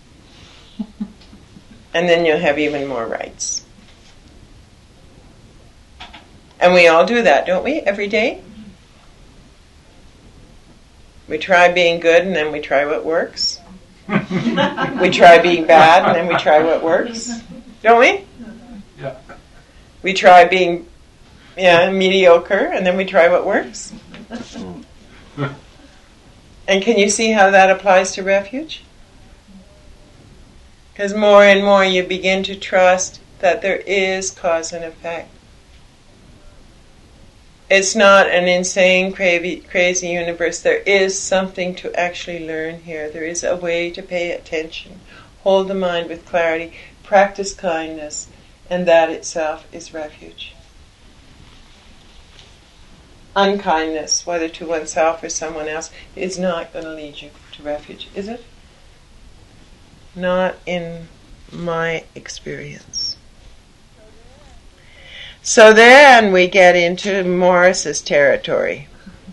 Speaker 1: And then you'll have even more rights. And we all do that, don't we, every day? We try being good and then we try what works. We try being bad and then we try what works. Don't we?
Speaker 2: Yeah.
Speaker 1: We try being mediocre and then we try what works. And can you see how that applies to refuge? Because more and more you begin to trust that there is cause and effect. It's not an insane, crazy universe. There is something to actually learn here. There is a way to pay attention, hold the mind with clarity, practice kindness, and that itself is refuge. Unkindness, whether to oneself or someone else, is not going to lead you to refuge, is it? Not in my experience. So then we get into Morris's territory.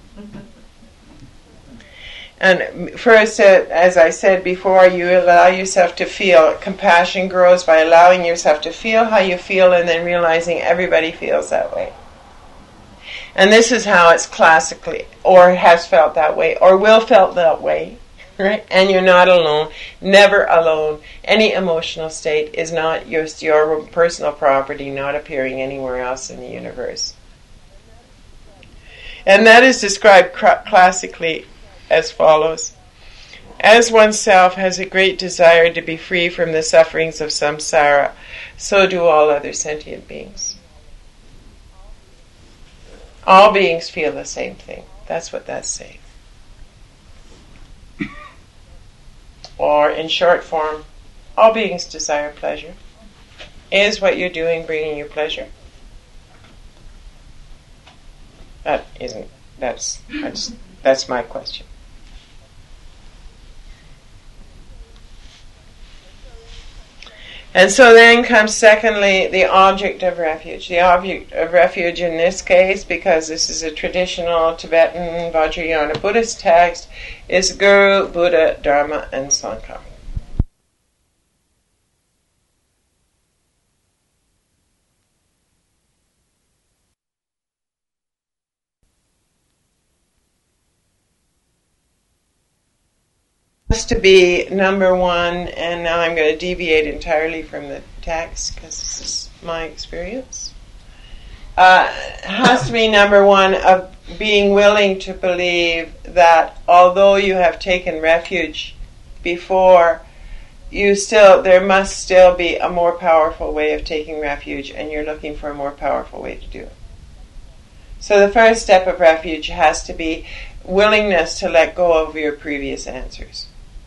Speaker 1: And first, as I said before, you allow yourself to feel. Compassion grows by allowing yourself to feel how you feel and then realizing everybody feels that way. And this is how it's classically, or has felt that way, or will felt that way, right? And you're not alone, never alone. Any emotional state is not just your personal property, not appearing anywhere else in the universe. And that is described classically as follows. As oneself has a great desire to be free from the sufferings of samsara, so do all other sentient beings. All beings feel the same thing. That's what that's saying. Or in short form, all beings desire pleasure. Is what you're doing bringing you pleasure? That's my question. And so then comes secondly the object of refuge. The object of refuge in this case, because this is a traditional Tibetan Vajrayana Buddhist text, is Guru, Buddha, Dharma, and Sangha. To be number one, and now I'm going to deviate entirely from the text because this is my experience. has to be number one of being willing to believe that although you have taken refuge before, there must still be a more powerful way of taking refuge, and you're looking for a more powerful way to do it. So the first step of refuge has to be willingness to let go of your previous answers.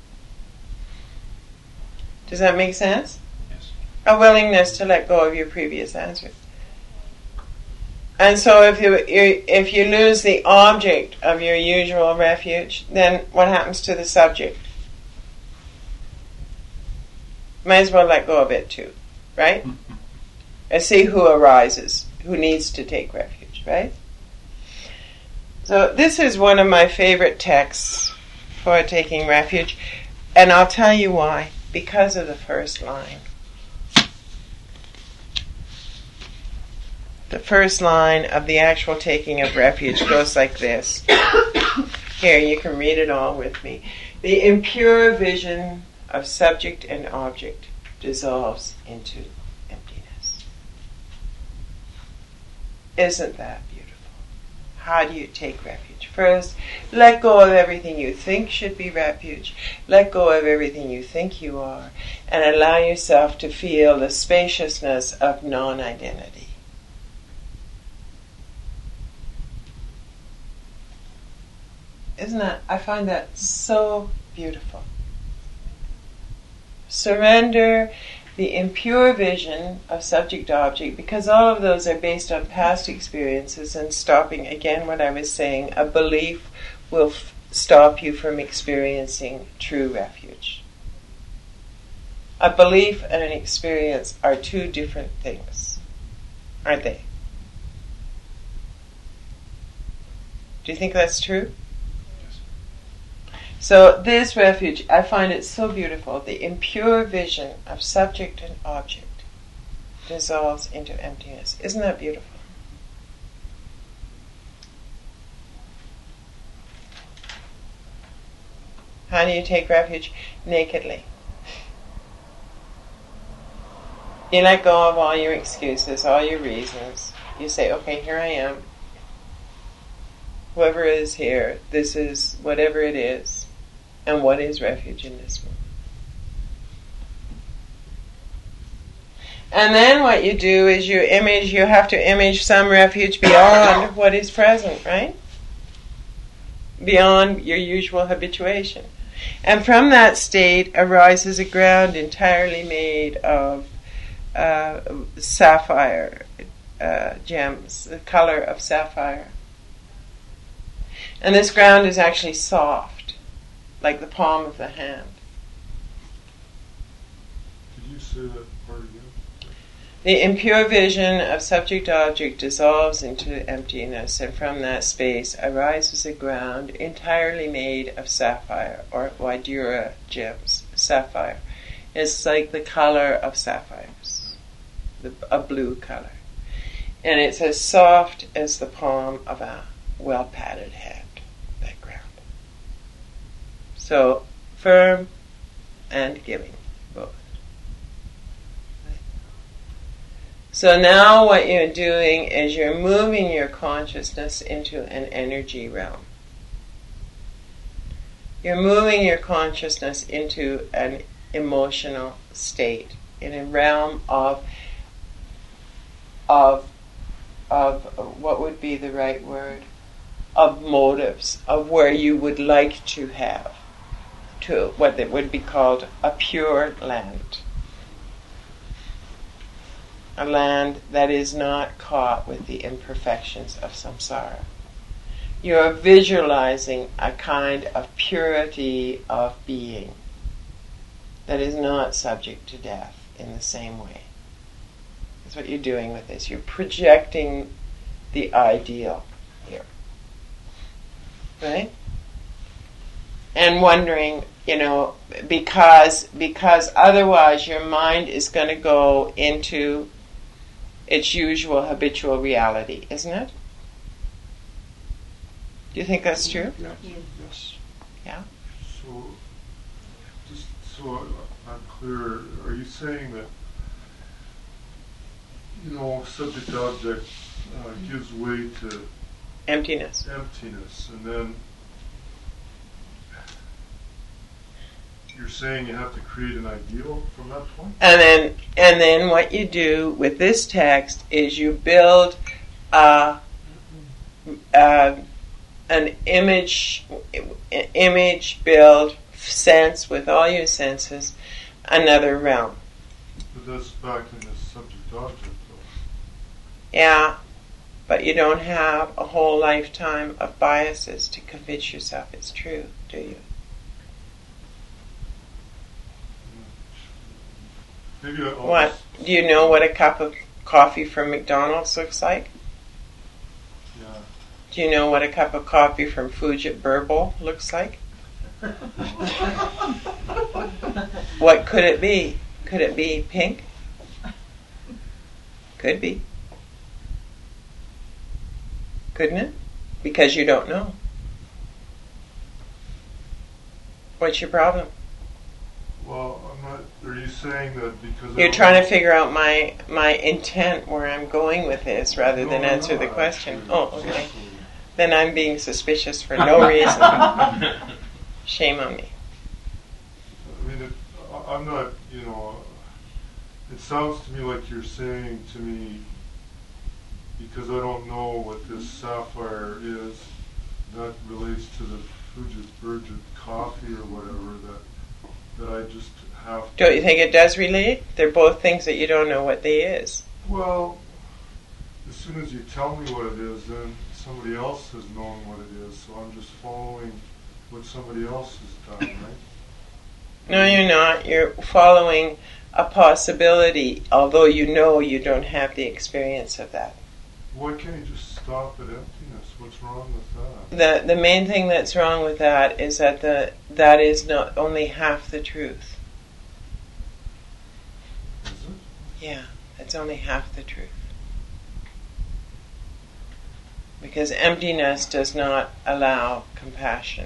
Speaker 1: Does that make sense?
Speaker 4: Yes.
Speaker 1: A willingness to let go of your previous answers. And so if you lose the object of your usual refuge, then what happens to the subject? Might as well let go of it too, right? And see who arises, who needs to take refuge, right? So this is one of my favorite texts for taking refuge, and I'll tell you why. Because of the first line. The first line of the actual taking of refuge goes like this. Here, you can read it all with me. The impure vision of subject and object dissolves into emptiness. Isn't that beautiful? How do you take refuge? First, let go of everything you think should be refuge. Let go of everything you think you are, and allow yourself to feel the spaciousness of non-identity. Isn't that? I find that so beautiful. Surrender the impure vision of subject-object, because all of those are based on past experiences, and stopping, again what I was saying, a belief will stop you from experiencing true refuge. A belief and an experience are two different things, aren't they? Do you think that's true? So this refuge, I find it so beautiful. The impure vision of subject and object dissolves into emptiness. Isn't that beautiful? How do you take refuge? Nakedly. You let go of all your excuses, all your reasons. You say, okay, here I am. Whoever is here, this is whatever it is. And what is refuge in this moment? And then what you do is you have to image some refuge beyond what is present, right? Beyond your usual habituation. And from that state arises a ground entirely made of sapphire gems, the color of sapphire. And this ground is actually soft, like the palm of the hand.
Speaker 3: Could you say that part again?
Speaker 1: The impure vision of subject-object dissolves into emptiness, and from that space arises a ground entirely made of sapphire, or Waidura gems. Sapphire is like the color of sapphires, a blue color. And it's as soft as the palm of a well-padded hand. So, firm and giving, both. So now what you're doing is you're moving your consciousness into an energy realm. You're moving your consciousness into an emotional state, in a realm of what would be the right word? Of motives, of where you would like to have. To what would be called a pure land. A land that is not caught with the imperfections of samsara. You're visualizing a kind of purity of being that is not subject to death in the same way. That's what you're doing with this. You're projecting the ideal here. Right? And wondering, because otherwise your mind is going to go into its usual habitual reality, isn't it? Do you think that's true?
Speaker 3: Yes.
Speaker 1: Yeah.
Speaker 3: So, just so I'm clear, are you saying that subject object gives way to
Speaker 1: Emptiness.
Speaker 3: emptiness, and then you're saying you have to create an ideal from that point?
Speaker 1: And then what you do with this text is you build an image build sense with all your senses, another realm.
Speaker 3: But that's back in the subject object, though.
Speaker 1: Yeah, but you don't have a whole lifetime of biases to convince yourself it's true, do you?
Speaker 3: Maybe
Speaker 1: What? Do you know what a cup of coffee from McDonald's looks like?
Speaker 3: Yeah.
Speaker 1: Do you know what a cup of coffee from Fujit Burble looks like? What could it be? Could it be pink? Could be. Couldn't it? Because you don't know. What's your problem?
Speaker 3: Well, I'm not. Are you saying that because
Speaker 1: You're trying to figure out my intent, where I'm going with this, rather than answer the question.
Speaker 3: Actually,
Speaker 1: Oh, okay. Then I'm being suspicious for no reason. Shame on me.
Speaker 3: I mean, I'm not. It sounds to me like you're saying to me, because I don't know what this sapphire is, that relates to the Fujit Burgit coffee or whatever, that I just have to...
Speaker 1: Don't you think it does relate? They're both things that you don't know what they is.
Speaker 3: Well, as soon as you tell me what it is, then somebody else has known what it is, so I'm just following what somebody else has done, right?
Speaker 1: No, you're not. You're following a possibility, although you know you don't have the experience of that.
Speaker 3: Why can't you just stop at emptiness? What's wrong with that?
Speaker 1: The main thing that's wrong with that is that that is not only half the truth.
Speaker 3: Is it?
Speaker 1: Yeah, it's only half the truth. Because emptiness does not allow compassion.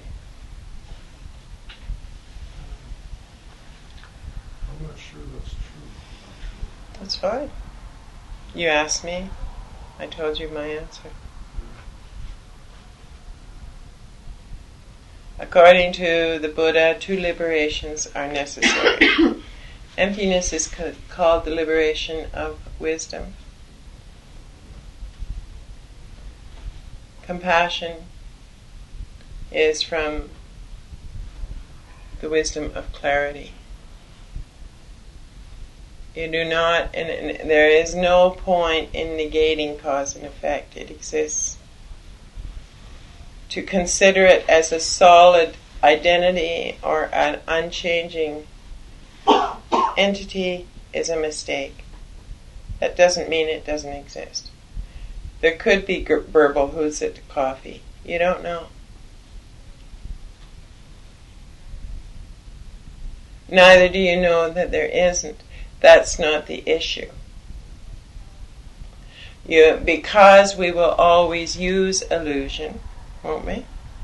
Speaker 3: I'm not sure that's true, actually.
Speaker 1: That's fine. You asked me, I told you my answer. According to the Buddha, 2 liberations are necessary. Emptiness is called the liberation of wisdom. Compassion is from the wisdom of clarity. You do not, and there is no point in negating cause and effect. It exists. To consider it as a solid identity or an unchanging entity is a mistake. That doesn't mean it doesn't exist. There could be Burble Fujit coffee. You don't know. Neither do you know that there isn't. That's not the issue. Because we will always use illusion, won't we?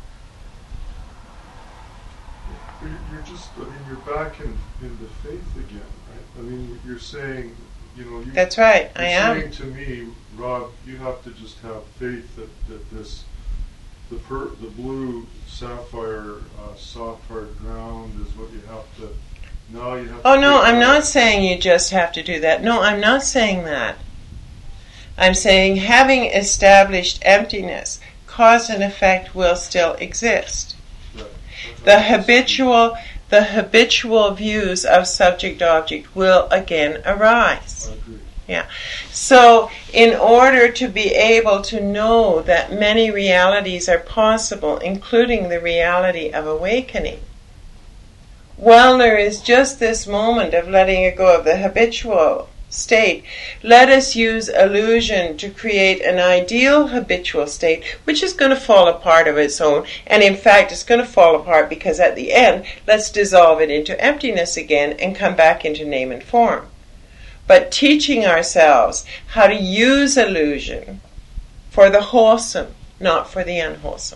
Speaker 3: You're back in the faith again, right? I mean, you're saying,
Speaker 1: That's right, I
Speaker 3: You're
Speaker 1: am.
Speaker 3: saying to me, Rob, you have to just have faith that the blue sapphire soft hard ground is what you have to. Now you have.
Speaker 1: Oh no, I'm not saying you just have to do that. No, I'm not saying that. I'm saying having established emptiness, cause and effect will still exist.
Speaker 3: Right.
Speaker 1: The habitual views of subject-object will again arise.
Speaker 3: I agree.
Speaker 1: Yeah. So, in order to be able to know that many realities are possible, including the reality of awakening, while there is just this moment of letting it go of the habitual state, let us use illusion to create an ideal habitual state, which is going to fall apart of its own. And in fact, it's going to fall apart because at the end, let's dissolve it into emptiness again and come back into name and form. But teaching ourselves how to use illusion for the wholesome, not for the unwholesome.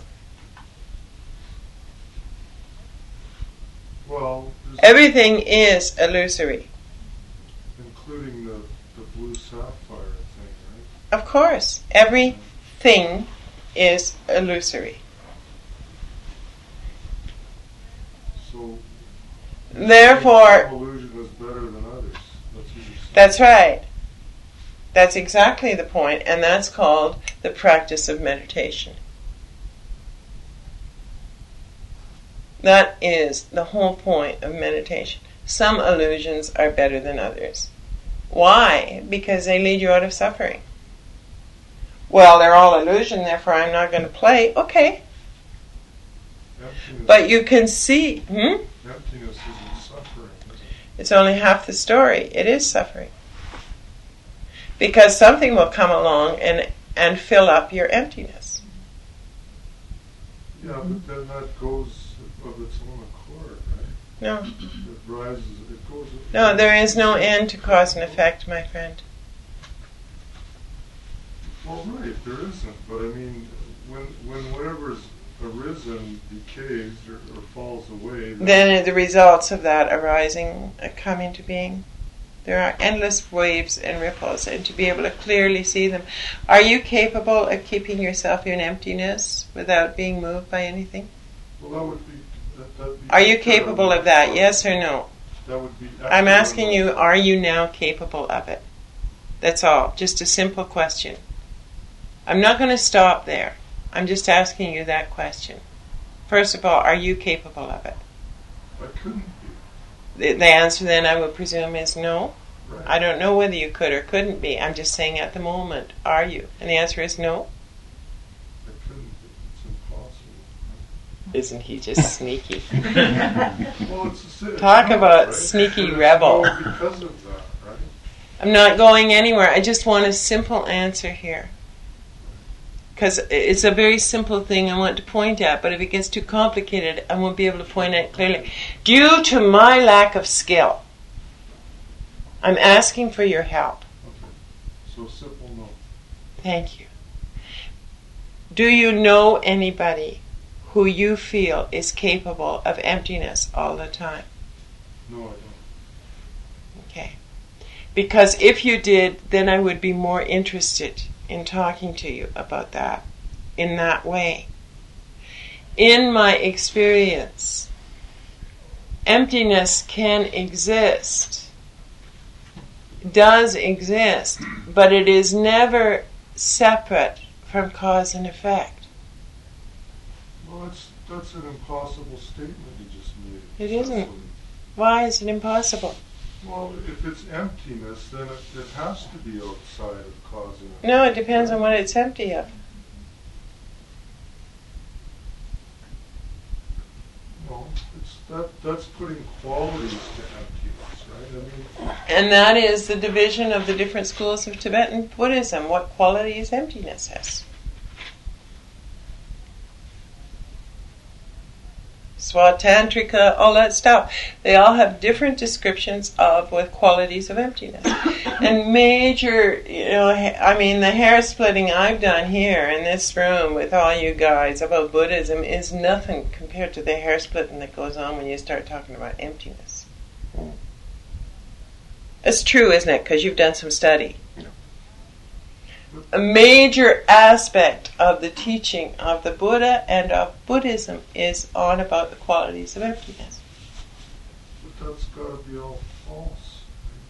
Speaker 3: Well,
Speaker 1: everything is illusory.
Speaker 3: including the the blue sapphire thing, right?
Speaker 1: Of course, everything is illusory.
Speaker 3: So
Speaker 1: Therefore,
Speaker 3: some illusion is better than others. That's what you're saying.
Speaker 1: that's right. That's exactly the point, and that's called the practice of meditation. That is the whole point of meditation. Some illusions are better than others. Why? Because they lead you out of suffering. Well, they're all illusion, therefore I'm not going to play. Okay.
Speaker 3: Emptiness,
Speaker 1: But you can see,
Speaker 3: emptiness isn't suffering, is it?
Speaker 1: it's only half the story. It is suffering. Because something will come along and fill up your emptiness.
Speaker 3: Yeah, but then that goes of its own accord, right?
Speaker 1: No.
Speaker 3: It rises, it goes...
Speaker 1: No, there is no end to cause and effect, my friend.
Speaker 3: Well, right, there isn't. But I mean, when whatever's arisen decays or falls away...
Speaker 1: Then the results of that arising come into being. There are endless waves and ripples, and to be able to clearly see them. Are you capable of keeping yourself in emptiness without being moved by anything?
Speaker 3: Well, that would be... That'd be
Speaker 1: Are you capable of that, yes or no?
Speaker 3: That would be...
Speaker 1: I'm asking you, are you now capable of it? That's all. Just a simple question. I'm not going to stop there. I'm just asking you that question. First of all, are you capable of it?
Speaker 3: I couldn't
Speaker 1: The answer then, I would presume, is no.
Speaker 3: be. Right.
Speaker 1: I don't know whether you could or couldn't be. I'm just saying at the moment, are you? And the answer is no.
Speaker 3: I couldn't be. It's impossible.
Speaker 1: Isn't he just sneaky?
Speaker 3: Well, it's
Speaker 1: Talk about
Speaker 3: right?
Speaker 1: sneaky
Speaker 3: But it's
Speaker 1: rebel.
Speaker 3: no because of that, right?
Speaker 1: I'm not going anywhere. I just want a simple answer here. Because it's a very simple thing I want to point at, but if it gets too complicated, I won't be able to point at it clearly. Due to my lack of skill, I'm asking for your help.
Speaker 3: Okay. So simple no.
Speaker 1: Thank you. Do you know anybody who you feel is capable of emptiness all the time?
Speaker 3: No, I don't.
Speaker 1: Okay. Because if you did, then I would be more interested in talking to you about that in that way. In my experience, emptiness can exist, does exist, but it is never separate from cause and effect.
Speaker 3: Well, that's an impossible statement you just made.
Speaker 1: It isn't.
Speaker 3: Actually.
Speaker 1: Why is it impossible?
Speaker 3: Well, if it's emptiness, then it has to be outside of cause and effect.
Speaker 1: No, it depends on what it's empty of.
Speaker 3: No, that's putting qualities to emptiness, right? I mean,
Speaker 1: And that is the division of the different schools of Tibetan Buddhism. What qualities emptiness has. Swatantrika, all that stuff. They all have different descriptions of what qualities of emptiness. And major, the hair splitting I've done here in this room with all you guys about Buddhism is nothing compared to the hair splitting that goes on when you start talking about emptiness. It's true, isn't it? Because you've done some study. A major aspect of the teaching of the Buddha and of Buddhism is on about the qualities of emptiness.
Speaker 3: but that's got to be all false.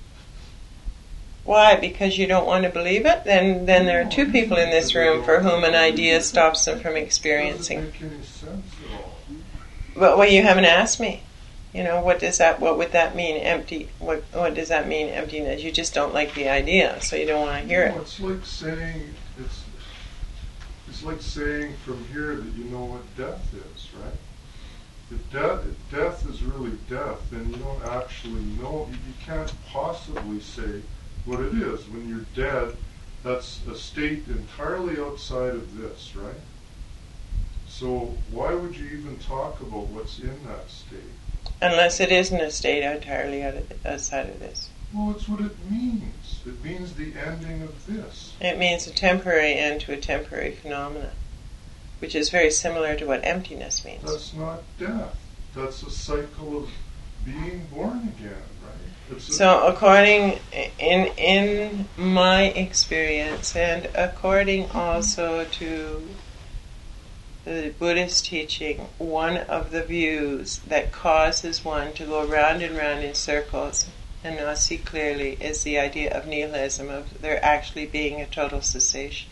Speaker 1: Why? Because you don't want to believe it? Then there are two people in this room for whom an idea stops them from
Speaker 3: It
Speaker 1: experiencing.
Speaker 3: doesn't make any sense at all.
Speaker 1: Well, you haven't asked me. What would that mean, empty? What does that mean, emptiness? You just don't like the idea, so you don't want to hear
Speaker 3: No,
Speaker 1: it.
Speaker 3: it's like saying it's like saying from here that you know what death is, right? If death is really death, then you don't actually know. You can't possibly say what it is. When you're dead, that's a state entirely outside of this, right? So why would you even talk about what's in that state?
Speaker 1: Unless it isn't a state entirely outside of this.
Speaker 3: Well, it's what it means. It means the ending of this.
Speaker 1: It means a temporary end to a temporary phenomenon, which is very similar to what emptiness means.
Speaker 3: That's not death. That's a cycle of being born again, right?
Speaker 1: So according, in my experience, and according also to the Buddhist teaching, one of the views that causes one to go round and round in circles and not see clearly is the idea of nihilism, of there actually being a total cessation.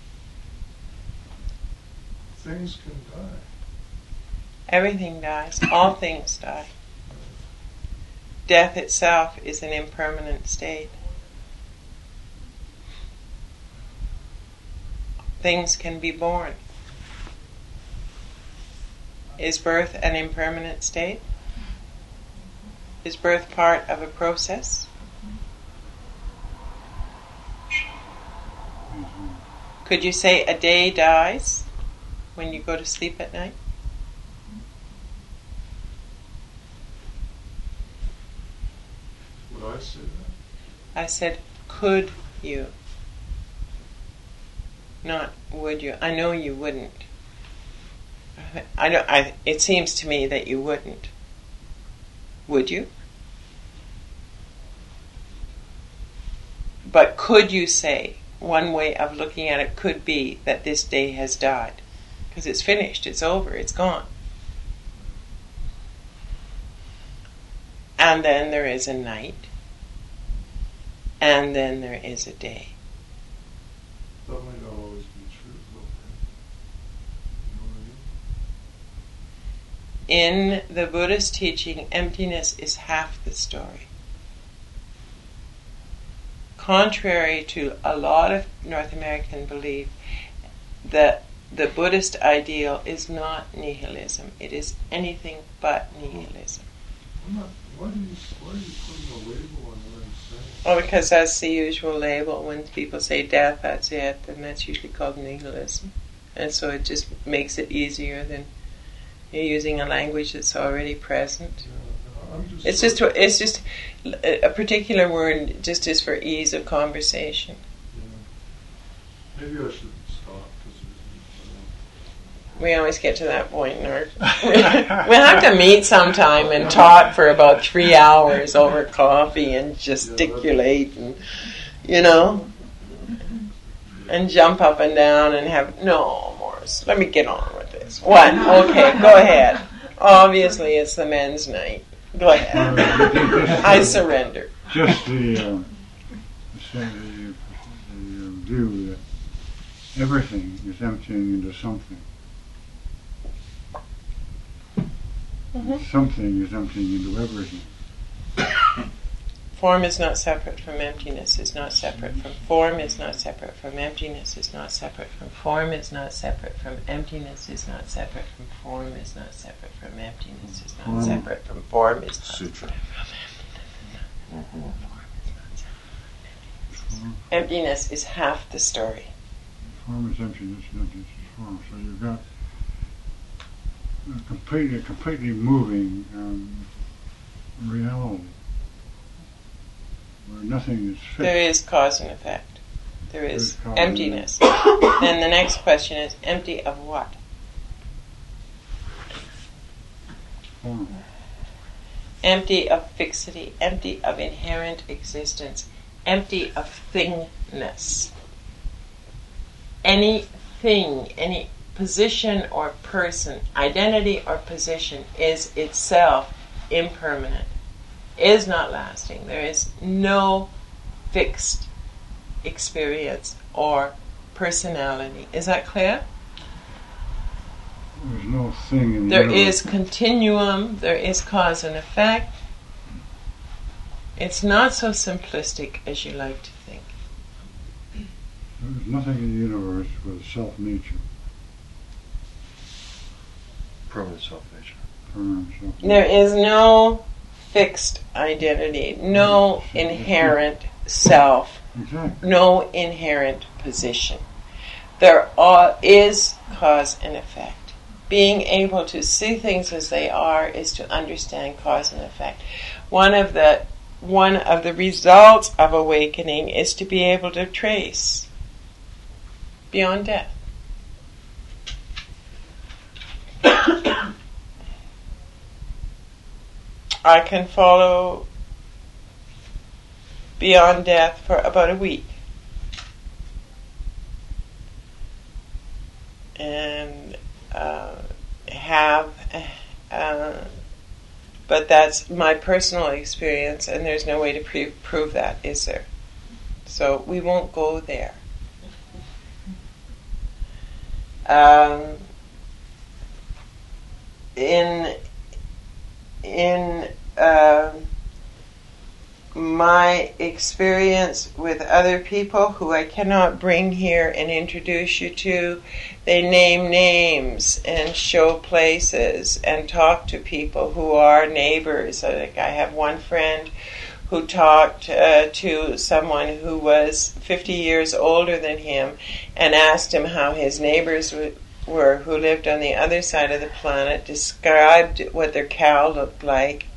Speaker 3: Things can die.
Speaker 1: Everything dies. All things die. Death itself is an impermanent state. Things can be born. Is birth an impermanent state? Is birth part of a process? Could you say a day dies when you go to sleep at night?
Speaker 3: Would I say that?
Speaker 1: I said, could you? Not would you. I know you wouldn't. It seems to me that you wouldn't. Would you? But could you say, one way of looking at it could be that this day has died? Because it's finished, it's over, it's gone. And then there is a night. And then there is a day.
Speaker 3: That might not always be true, though. You know what I mean?
Speaker 1: In the Buddhist teaching, emptiness is half the story. Contrary to a lot of North American belief, that the Buddhist ideal is not nihilism. It is anything but nihilism.
Speaker 3: Why are you putting a label on what I'm saying?
Speaker 1: Oh, because that's the usual label. When people say death, that's it, and that's usually called nihilism. And so it just makes it easier than you're using a language that's already present.
Speaker 3: Yeah,
Speaker 1: It's just a particular word just is for ease of conversation.
Speaker 3: Yeah. Maybe I should stop.
Speaker 1: We always get to that point in our... We'll have to meet sometime and talk for about 3 hours over coffee and gesticulate and, and jump up and down and have... No, Morris, let me get on with this. What? Okay, go ahead. Obviously, it's the men's night. Go ahead. I surrender.
Speaker 2: Just the view that everything is emptying into something.
Speaker 1: Mm-hmm.
Speaker 2: Something is emptying into everything.
Speaker 1: Form is not separate from emptiness, is not separate from form, is not separate from emptiness, is not separate from form, is not separate from emptiness, is not separate from form, is not separate from emptiness, is not separate from form, is not
Speaker 4: Sutra.
Speaker 1: Emptiness is half the story.
Speaker 2: Form is emptiness, emptiness is form. So you've got a completely moving reality where nothing is fixed.
Speaker 1: There is cause and effect. There is
Speaker 2: cause and
Speaker 1: emptiness. Then the next question is, empty of what?
Speaker 2: Form.
Speaker 1: Empty of fixity, empty of inherent existence, empty of thingness. Anything, any position or person, identity or position is itself impermanent, is not lasting. There is no fixed experience or personality. Is that clear?
Speaker 2: There's no thing in the
Speaker 1: There
Speaker 2: universe.
Speaker 1: is continuum, there is cause and effect. It's not so simplistic as you like to think.
Speaker 2: There's nothing in the universe with self-nature.
Speaker 4: Permanent self-nature.
Speaker 2: Permanent self-nature.
Speaker 1: There is no fixed identity, no inherent self,
Speaker 2: Exactly.
Speaker 1: no inherent position. There is cause and effect. Being able to see things as they are is to understand cause and effect. One of the results of awakening is to be able to trace beyond death. I can follow beyond death for about a week. And but that's my personal experience, and there's no way to prove that, is there? So we won't go there. In my experience with other people who I cannot bring here and introduce you to, they name names and show places and talk to people who are neighbors. Like I have one friend who talked to someone who was 50 years older than him and asked him how his neighbors were who lived on the other side of the planet, described what their cow looked like.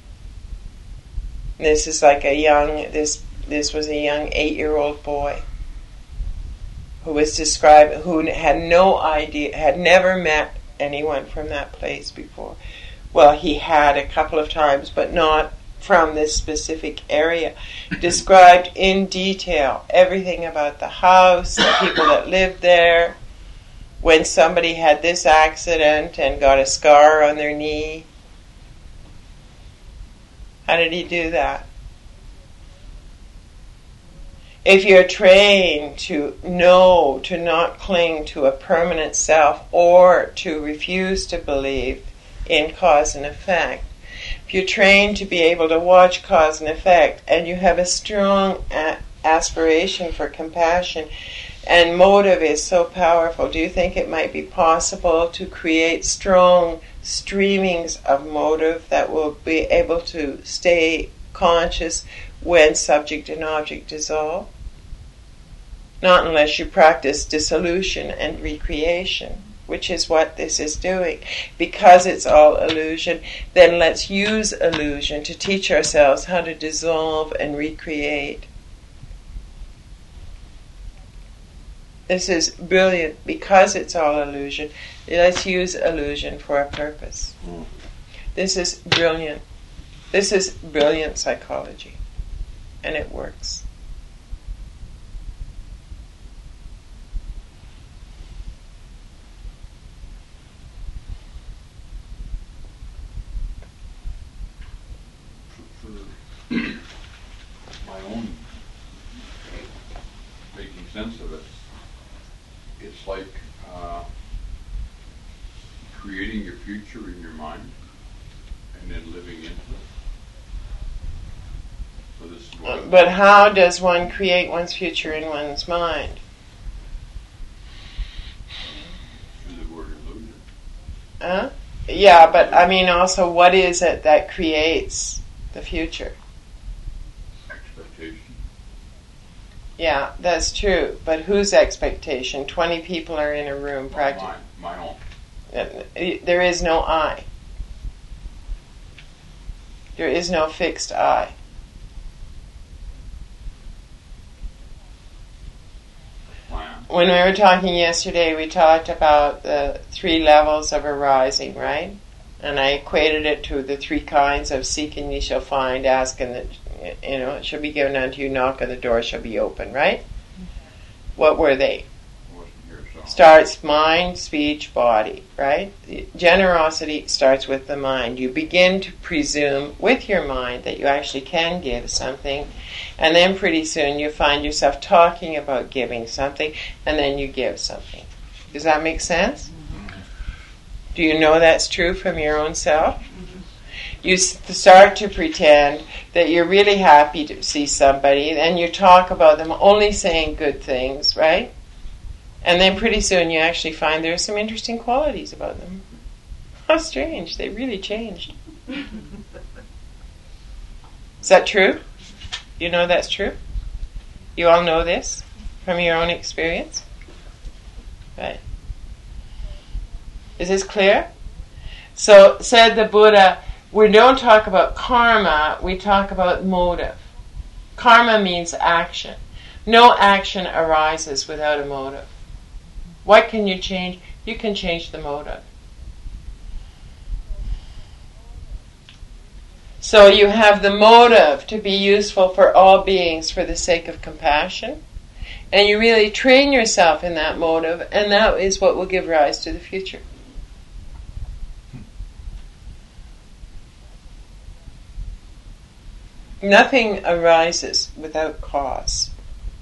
Speaker 1: This is like this was a young 8-year-old boy who was described, who had no idea, had never met anyone from that place before. Well, he had a couple of times, but not from this specific area. Described in detail everything about the house, the people that lived there, when somebody had this accident and got a scar on their knee. How did he do that? If you're trained to know, to not cling to a permanent self or to refuse to believe in cause and effect, if you're trained to be able to watch cause and effect and you have a strong aspiration for compassion, and motive is so powerful, do you think it might be possible to create strong streamings of motive that will be able to stay conscious when subject and object dissolve? Not unless you practice dissolution and recreation, which is what this is doing. Because it's all illusion, then let's use illusion to teach ourselves how to dissolve and recreate. This is brilliant. Because it's all illusion, let's use illusion for a purpose. This is brilliant. This is brilliant psychology. And it works.
Speaker 6: For my own making sense of it, it's like creating your future in your mind and then living into it. So this is what
Speaker 1: But how does one create one's future in one's mind?
Speaker 6: through the word illusion.
Speaker 1: Yeah, but I mean also, what is it that creates the future?
Speaker 6: Expectation.
Speaker 1: Yeah, that's true. But whose expectation? 20 people are in a room practicing.
Speaker 6: My own.
Speaker 1: There is no I. There is no fixed I.
Speaker 6: Plan.
Speaker 1: When we were talking yesterday, we talked about the 3 levels of arising, right? And I equated it to the 3 kinds of seek and ye shall find, ask and it shall be given unto you, knock and the door shall be open, right? What were they?
Speaker 6: Wasn't here, so.
Speaker 1: Starts mind, speech, body, right? Generosity starts with the mind. You begin to presume with your mind that you actually can give something, and then pretty soon you find yourself talking about giving something, and then you give something. Does that make sense? Do you know that's true from your own self? You start to pretend that you're really happy to see somebody, and you talk about them only saying good things, right? And then pretty soon you actually find there are some interesting qualities about them. How strange, they really changed. Is that true? You know that's true? You all know this from your own experience? Right. Is this clear? So, said the Buddha, we don't talk about karma, we talk about motive. Karma means action. No action arises without a motive. What can you change? You can change the motive. So you have the motive to be useful for all beings for the sake of compassion, and you really train yourself in that motive, and that is what will give rise to the future. Nothing arises without cause.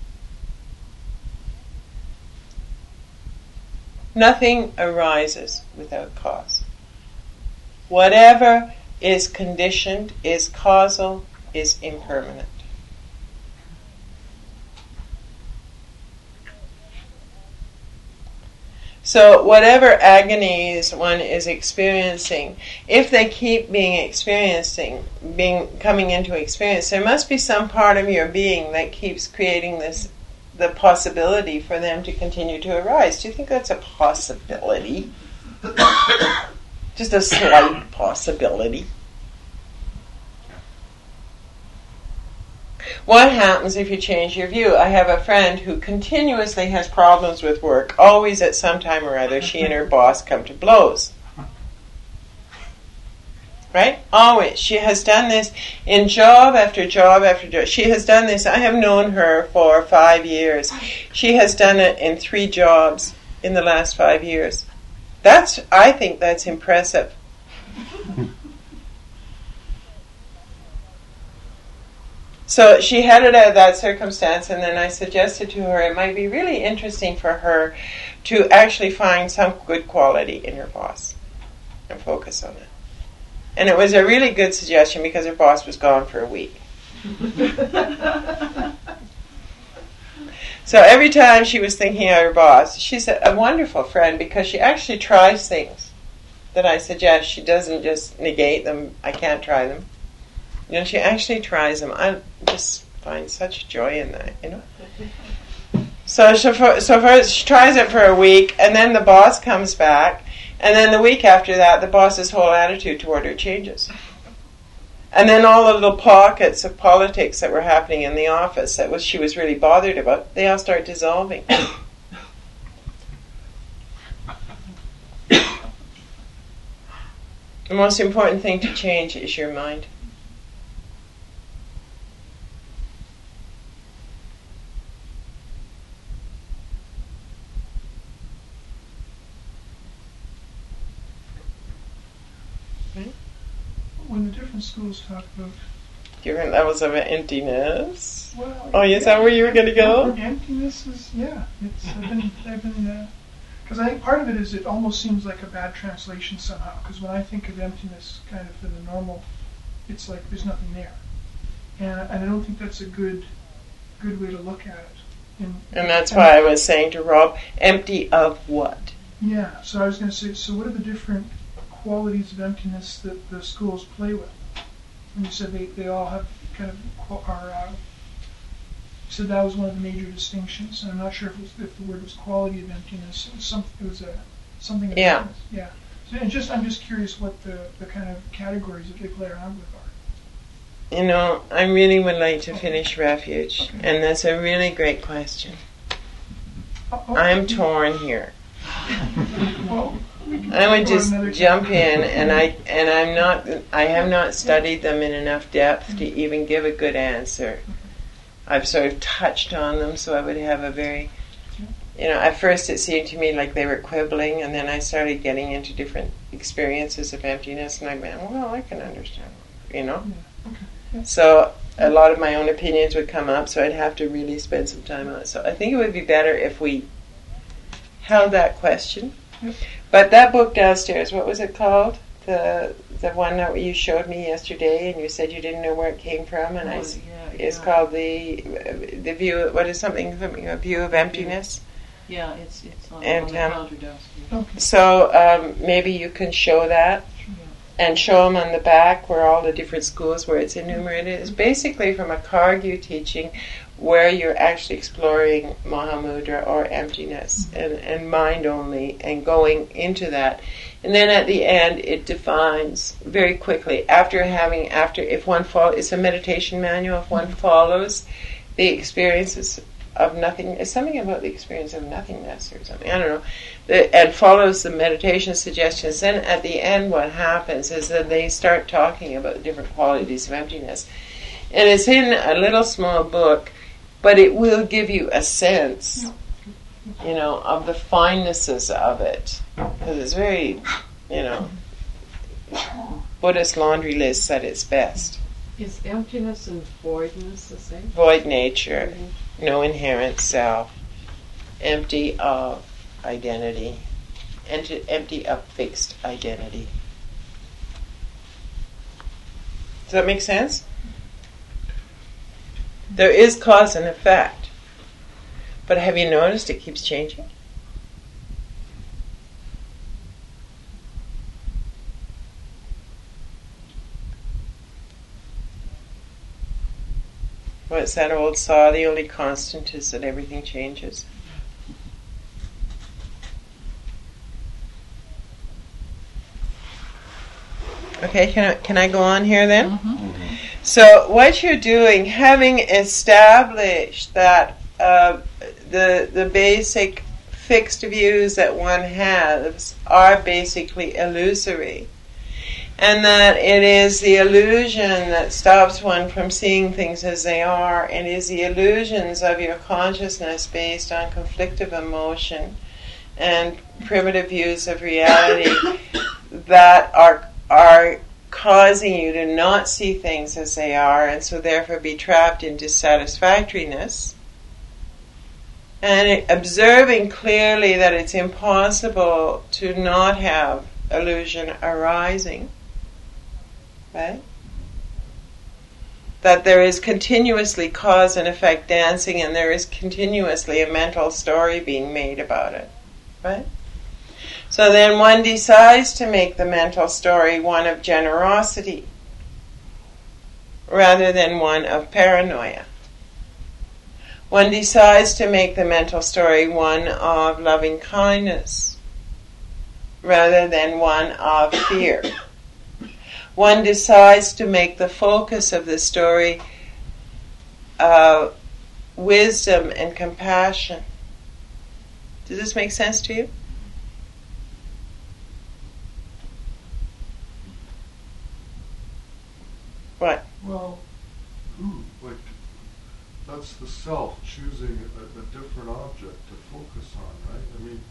Speaker 1: Nothing arises without cause. Whatever is conditioned, is causal, is impermanent. So whatever agonies one is experiencing, if they keep coming into experience, there must be some part of your being that keeps creating the possibility for them to continue to arise. Do you think that's a possibility? Just a slight possibility. What happens if you change your view? I have a friend who continuously has problems with work. Always at some time or other, she and her boss come to blows. Right? Always. She has done this in job after job after job. She has done this. I have known her for 5 years. She has done it in 3 jobs in the last 5 years. I think that's impressive. So she had it out of that circumstance, and then I suggested to her it might be really interesting for her to actually find some good quality in her boss and focus on it. And it was a really good suggestion because her boss was gone for a week. So every time she was thinking of her boss, she's a wonderful friend because she actually tries things that I suggest. She doesn't just negate them. I can't try them. You know, she actually tries them. I just find such joy in that, you know. So first she tries it for a week, and then the boss comes back, and then the week after that, the boss's whole attitude toward her changes. And then all the little pockets of politics that were happening in the office that she was really bothered about, they all start dissolving. The most important thing to change is your mind.
Speaker 5: When the different schools talk about
Speaker 1: Different levels of emptiness.
Speaker 5: Well,
Speaker 1: oh, is that where you were going to go?
Speaker 5: Emptiness is, I've been, because I think part of it is it almost seems like a bad translation somehow, because when I think of emptiness kind of in the normal, it's like there's nothing there. And I don't think that's a good way to look at it.
Speaker 1: And that's why I was saying to Rob, empty of what?
Speaker 5: Yeah, so I was going to say, so what are the different qualities of emptiness that the schools play with? And you said they all have kind of you said that was one of the major distinctions. And I'm not sure if the word was quality of emptiness. It was something. Of
Speaker 1: yeah.
Speaker 5: Emptiness. Yeah. So, I'm just curious what the kind of categories that they play around with are.
Speaker 1: You know, I really would like to finish Refuge, and that's a really great question. I'm torn here.
Speaker 5: Well,
Speaker 1: I would just jump in, and I have not studied them in enough depth to even give a good answer. I've sort of touched on them, so I would have a very, at first it seemed to me like they were quibbling, and then I started getting into different experiences of emptiness, and I went, well, I can understand, So a lot of my own opinions would come up, so I'd have to really spend some time on it. So I think it would be better if we held that question.
Speaker 5: Yep.
Speaker 1: But that book downstairs, what was it called? The one that you showed me yesterday, and you said you didn't know where it came from, and it's called the view. What is something a view of emptiness?
Speaker 7: Yeah, it's on the counter downstairs.
Speaker 5: Okay.
Speaker 1: So maybe you can show that, and show them on the back where all the different schools where it's enumerated. It's basically from a Kargu teaching, where you're actually exploring Mahamudra or emptiness and mind only and going into that. And then at the end it defines very quickly if one follows, it's a meditation manual, if one follows the experiences nothing. It's something about the experience of nothingness or something. I don't know. And follows the meditation suggestions. Then at the end, what happens is that they start talking about the different qualities of emptiness, and it's in a little small book, but it will give you a sense, of the finenesses of it, because it's very, Buddhist laundry list at its best.
Speaker 7: Is emptiness and voidness the same?
Speaker 1: Void nature, no inherent self, empty of identity, empty of fixed identity. Does that make sense? There is cause and effect, but have you noticed it keeps changing? What's that old saw? The only constant is that everything changes. Okay, can I go on here then?
Speaker 7: Mm-hmm.
Speaker 1: So what you're doing, having established that the basic fixed views that one has are basically illusory, and that it is the illusion that stops one from seeing things as they are, and is the illusions of your consciousness based on conflictive emotion and primitive views of reality that are causing you to not see things as they are, and so therefore be trapped in dissatisfactoriness. And observing clearly that it's impossible to not have illusion arising. Right? That there is continuously cause and effect dancing, and there is continuously a mental story being made about it. Right? So then one decides to make the mental story one of generosity rather than one of paranoia. One decides to make the mental story one of loving kindness rather than one of fear. One decides to make the focus of the story wisdom and compassion. Does this make sense to you? What?
Speaker 3: Well, that's the self choosing a different object to focus on, right? I mean,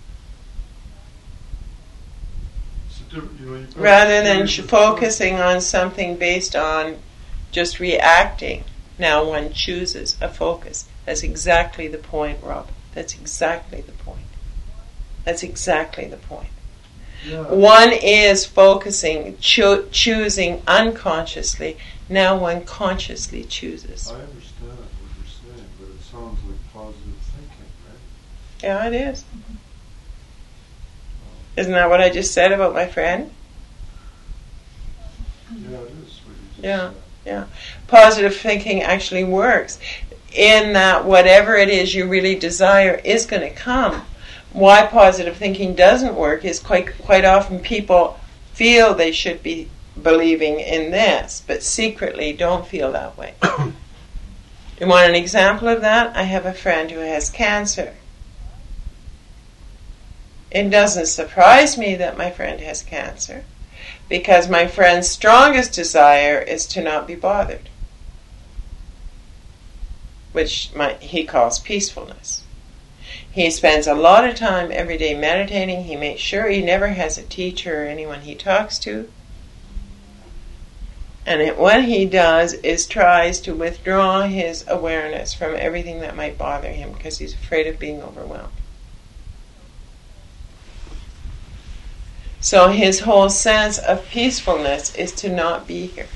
Speaker 1: rather than focusing on something based on just reacting, now one chooses a focus. That's exactly the point, Rob. That's exactly the point. That's exactly the point.
Speaker 3: Yeah.
Speaker 1: One is focusing, choosing unconsciously. Now one consciously chooses.
Speaker 3: I understand what you're saying, but it sounds like positive thinking, right?
Speaker 1: Yeah, it is. Isn't that what I just said about my friend?
Speaker 3: Yeah, it is what you just
Speaker 1: Yeah,
Speaker 3: said.
Speaker 1: yeah. Positive thinking actually works in that whatever it is you really desire is going to come. Why positive thinking doesn't work is quite often people feel they should be believing in this, but secretly don't feel that way. You want an example of that? I have a friend who has cancer. It doesn't surprise me that my friend has cancer, because my friend's strongest desire is to not be bothered, which he calls peacefulness. He spends a lot of time every day meditating. He makes sure he never has a teacher or anyone he talks to. And what he does is tries to withdraw his awareness from everything that might bother him because he's afraid of being overwhelmed. So his whole sense of peacefulness is to not be here.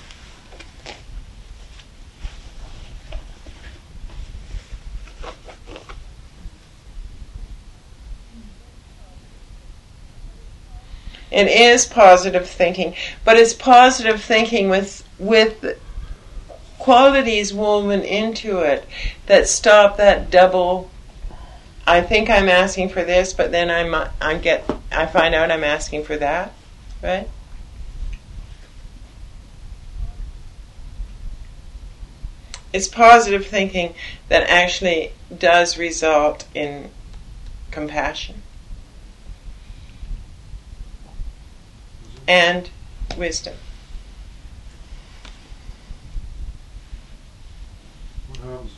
Speaker 1: It is positive thinking, but it's positive thinking with qualities woven into it that stop that double. I think I'm asking for this, but then I find out I'm asking for that, right? It's positive thinking that actually does result in compassion and wisdom.
Speaker 3: What happens?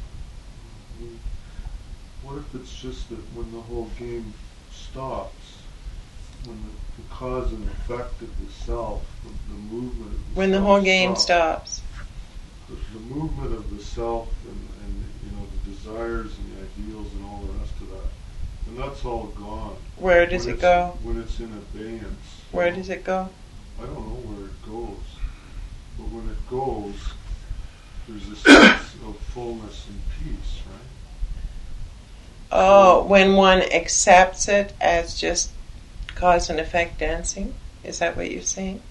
Speaker 3: What if it's just that when the whole game stops, when the cause and effect of the self, the movement of the
Speaker 1: When the
Speaker 3: self
Speaker 1: whole game stops.
Speaker 3: the movement of the self and the desires and the ideals and all the rest of that, and that's all gone.
Speaker 1: Where does it go?
Speaker 3: When it's in abeyance.
Speaker 1: Where does it go?
Speaker 3: I don't know where it goes, but when it goes, there's a sense of fullness and peace, right?
Speaker 1: Oh, when one accepts it as just cause and effect dancing? Is that what you're saying?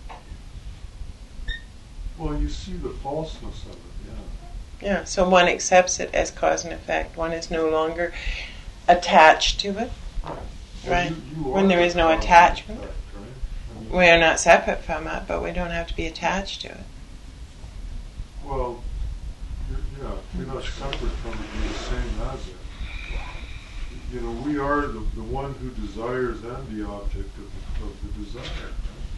Speaker 3: Well, you see the falseness of it, yeah.
Speaker 1: Yeah, so one accepts it as cause and effect. One is no longer attached to it. Right.
Speaker 3: You
Speaker 1: When
Speaker 3: are
Speaker 1: there
Speaker 3: the
Speaker 1: is no
Speaker 3: cause and
Speaker 1: attachment.
Speaker 3: effect, right? I mean,
Speaker 1: We are not separate from it, but we don't have to be attached to it.
Speaker 3: well, you're not separate from it, you're the same as it. We are the one who desires and the object of the desire.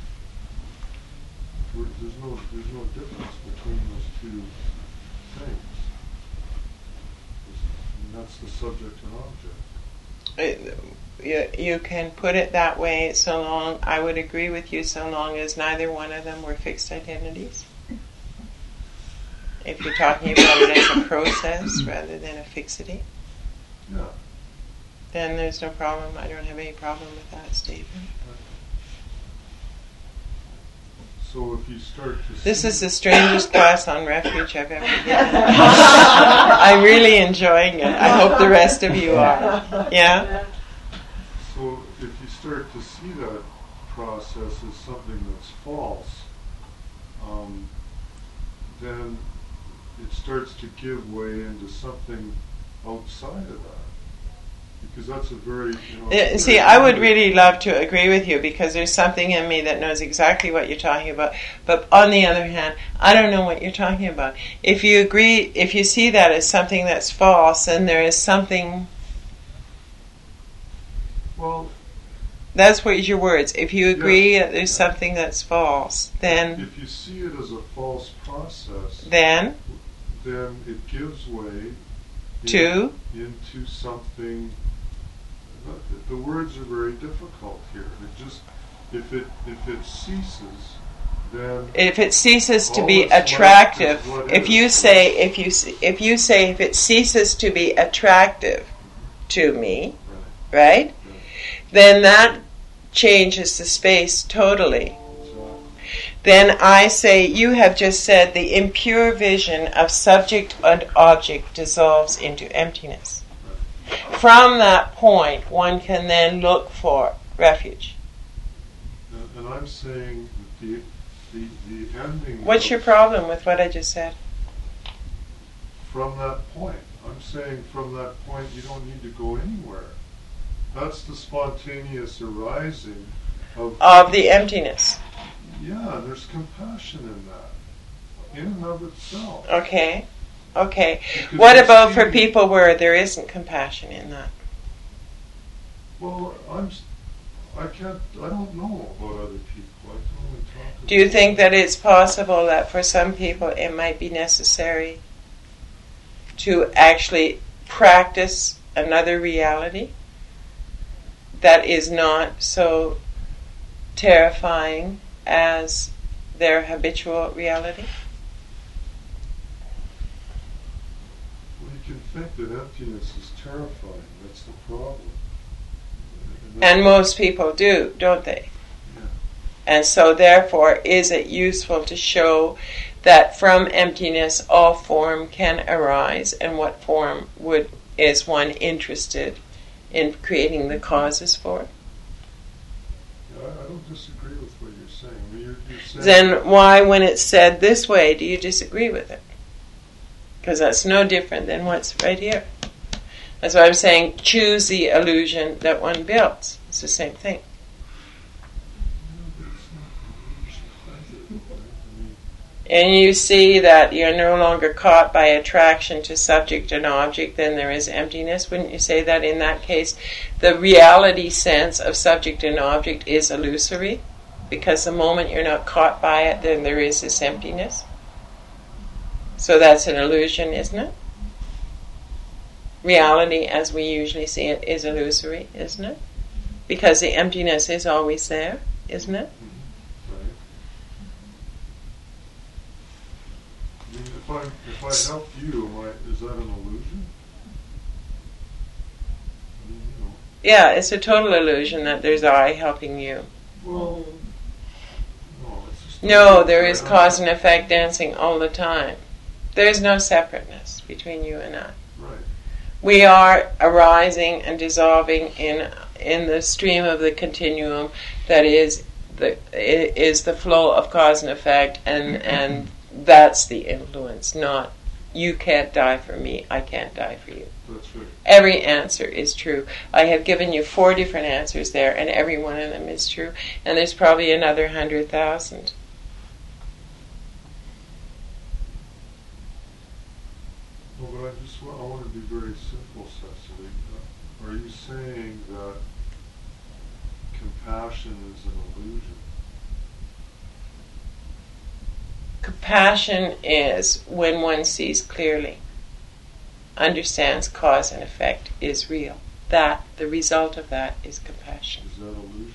Speaker 3: There's no difference between those two things. And that's the subject and object.
Speaker 1: You can put it that way so long, I would agree with you, so long as neither one of them were fixed identities. If you're talking about it as a process rather than a fixity,
Speaker 3: Yeah.
Speaker 1: then there's no problem. I don't have any problem with that statement.
Speaker 3: So if you start to
Speaker 1: This
Speaker 3: see
Speaker 1: is the strangest class on refuge I've ever given. I'm really enjoying it. I hope the rest of you are. Yeah?
Speaker 3: So if you start to see that process as something that's false, then it starts to give way into something outside of that. Because that's a very,
Speaker 1: See, I would really love to agree with you because there's something in me that knows exactly what you're talking about. But on the other hand, I don't know what you're talking about. If you see that as something that's false, and there is something...
Speaker 3: Well,
Speaker 1: that's what your words. If you agree that there's something that's false, then...
Speaker 3: if you see it as a false process,
Speaker 1: Then
Speaker 3: it gives way into something. The words are very difficult here. It just if it ceases, then
Speaker 1: if it ceases to
Speaker 3: all
Speaker 1: be
Speaker 3: that's
Speaker 1: attractive,
Speaker 3: left is what
Speaker 1: if
Speaker 3: is.
Speaker 1: you say if it ceases to be attractive to me, right? Then that changes the space totally. Then I say, you have just said the impure vision of subject and object dissolves into emptiness. From that point, one can then look for refuge.
Speaker 3: And I'm saying that the ending.
Speaker 1: What's your problem with what I just said?
Speaker 3: From that point, I'm saying from that point you don't need to go anywhere. That's the spontaneous arising
Speaker 1: Of the emptiness.
Speaker 3: Yeah, there's compassion in that, in and of itself.
Speaker 1: Okay.
Speaker 3: Because
Speaker 1: What
Speaker 3: you
Speaker 1: about
Speaker 3: see-
Speaker 1: for people where there isn't compassion in that?
Speaker 3: Well, I don't know about other people. I can only talk about
Speaker 1: Do you think that it's possible that for some people it might be necessary to actually practice another reality that is not so terrifying as their habitual reality?
Speaker 3: Well, you can think that emptiness is terrifying. That's the problem.
Speaker 1: And most people do, don't they?
Speaker 3: Yeah.
Speaker 1: And so therefore, is it useful to show that from emptiness all form can arise, and what form is one interested in creating the causes for?
Speaker 3: I don't disagree with what you're saying. I mean, you're saying
Speaker 1: Then why, when it's said this way, do you disagree with it? Because that's no different than what's right here. That's why I'm saying choose the illusion that one builds. It's the same thing.
Speaker 3: No, but it's not an illusion either, right? I mean,
Speaker 1: and you see that you're no longer caught by attraction to subject and object, then there is emptiness. Wouldn't you say that in that case the reality sense of subject and object is illusory? Because the moment you're not caught by it, then there is this emptiness. So that's an illusion, isn't it? Reality, as we usually see it, is illusory, isn't it? Because the emptiness is always there, isn't it?
Speaker 3: Right. I mean, if I help you, is that an illusion? I mean, you know.
Speaker 1: Yeah, it's a total illusion that there's I helping you.
Speaker 3: Well, no, it's just
Speaker 1: No, there is cause and effect dancing all the time. There is no separateness between you and I.
Speaker 3: Right.
Speaker 1: We are arising and dissolving in the stream of the continuum that is the flow of cause and effect, and that's the influence, not you can't die for me, I can't die for you.
Speaker 3: That's right.
Speaker 1: Every answer is true. I have given you 4 different answers there, and every one of them is true, and there's probably another 100,000.
Speaker 3: Well, but I want to be very simple, Cecily. Are you saying that compassion is an illusion?
Speaker 1: Compassion is when one sees clearly, understands cause and effect is real. That, the result of that is compassion.
Speaker 3: Is that illusion?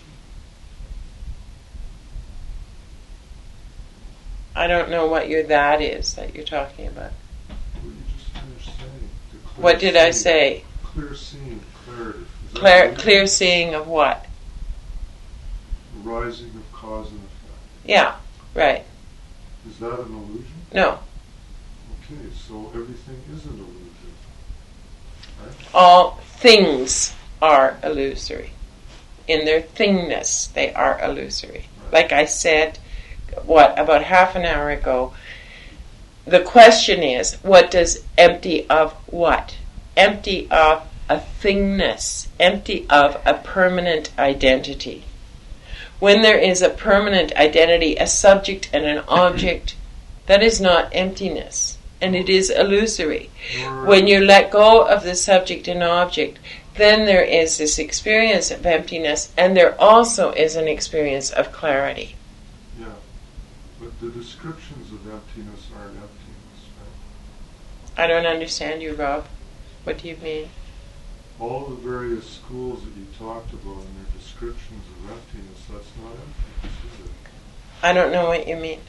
Speaker 1: I don't know what your that is that you're talking about.
Speaker 3: What you just finished saying. The clear
Speaker 1: What did I
Speaker 3: seeing.
Speaker 1: say?
Speaker 3: Clear seeing, clarity. Is that illusion?
Speaker 1: Clear seeing of what?
Speaker 3: Rising of cause and effect.
Speaker 1: Yeah, right.
Speaker 3: Is that an illusion?
Speaker 1: No.
Speaker 3: Okay, so everything is an illusion. Right?
Speaker 1: All things are illusory. In their thingness, they are illusory. Like I said, about half an hour ago, the question is, what does empty of what? Empty of a thingness, empty of a permanent identity. When there is a permanent identity, a subject and an object, that is not emptiness, and it is illusory. When you let go of the subject and object, then there is this experience of emptiness, and there also is an experience of clarity.
Speaker 3: Yeah, but the descriptions of emptiness aren't emptiness, right?
Speaker 1: I don't understand you, Rob. What do you mean?
Speaker 3: All the various schools that you talked about in their descriptions of emptiness, that's not emptiness, is it?
Speaker 1: I don't know what you mean.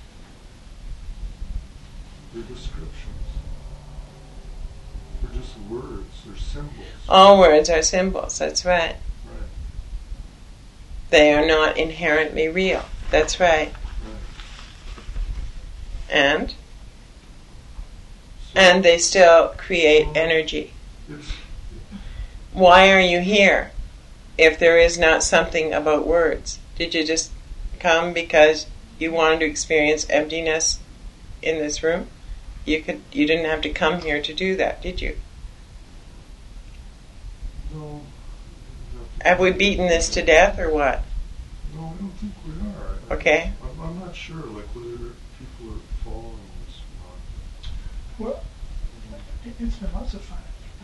Speaker 3: They're descriptions. They're just words, they're symbols.
Speaker 1: All words are symbols, that's right.
Speaker 3: Right,
Speaker 1: They are not inherently real, that's right.
Speaker 3: right.
Speaker 1: And
Speaker 3: So
Speaker 1: they still create energy.
Speaker 3: it's,
Speaker 1: Why are you here if there is not something about words? Did you just come because you wanted to experience emptiness in this room? You didn't have to come here to do that, did you?
Speaker 3: no.
Speaker 1: Have we beaten this to death or what?
Speaker 3: No, I don't think we are.
Speaker 1: Okay.
Speaker 3: I'm not sure, like, whether people are following this or not.
Speaker 5: Well, it's been lots of fun.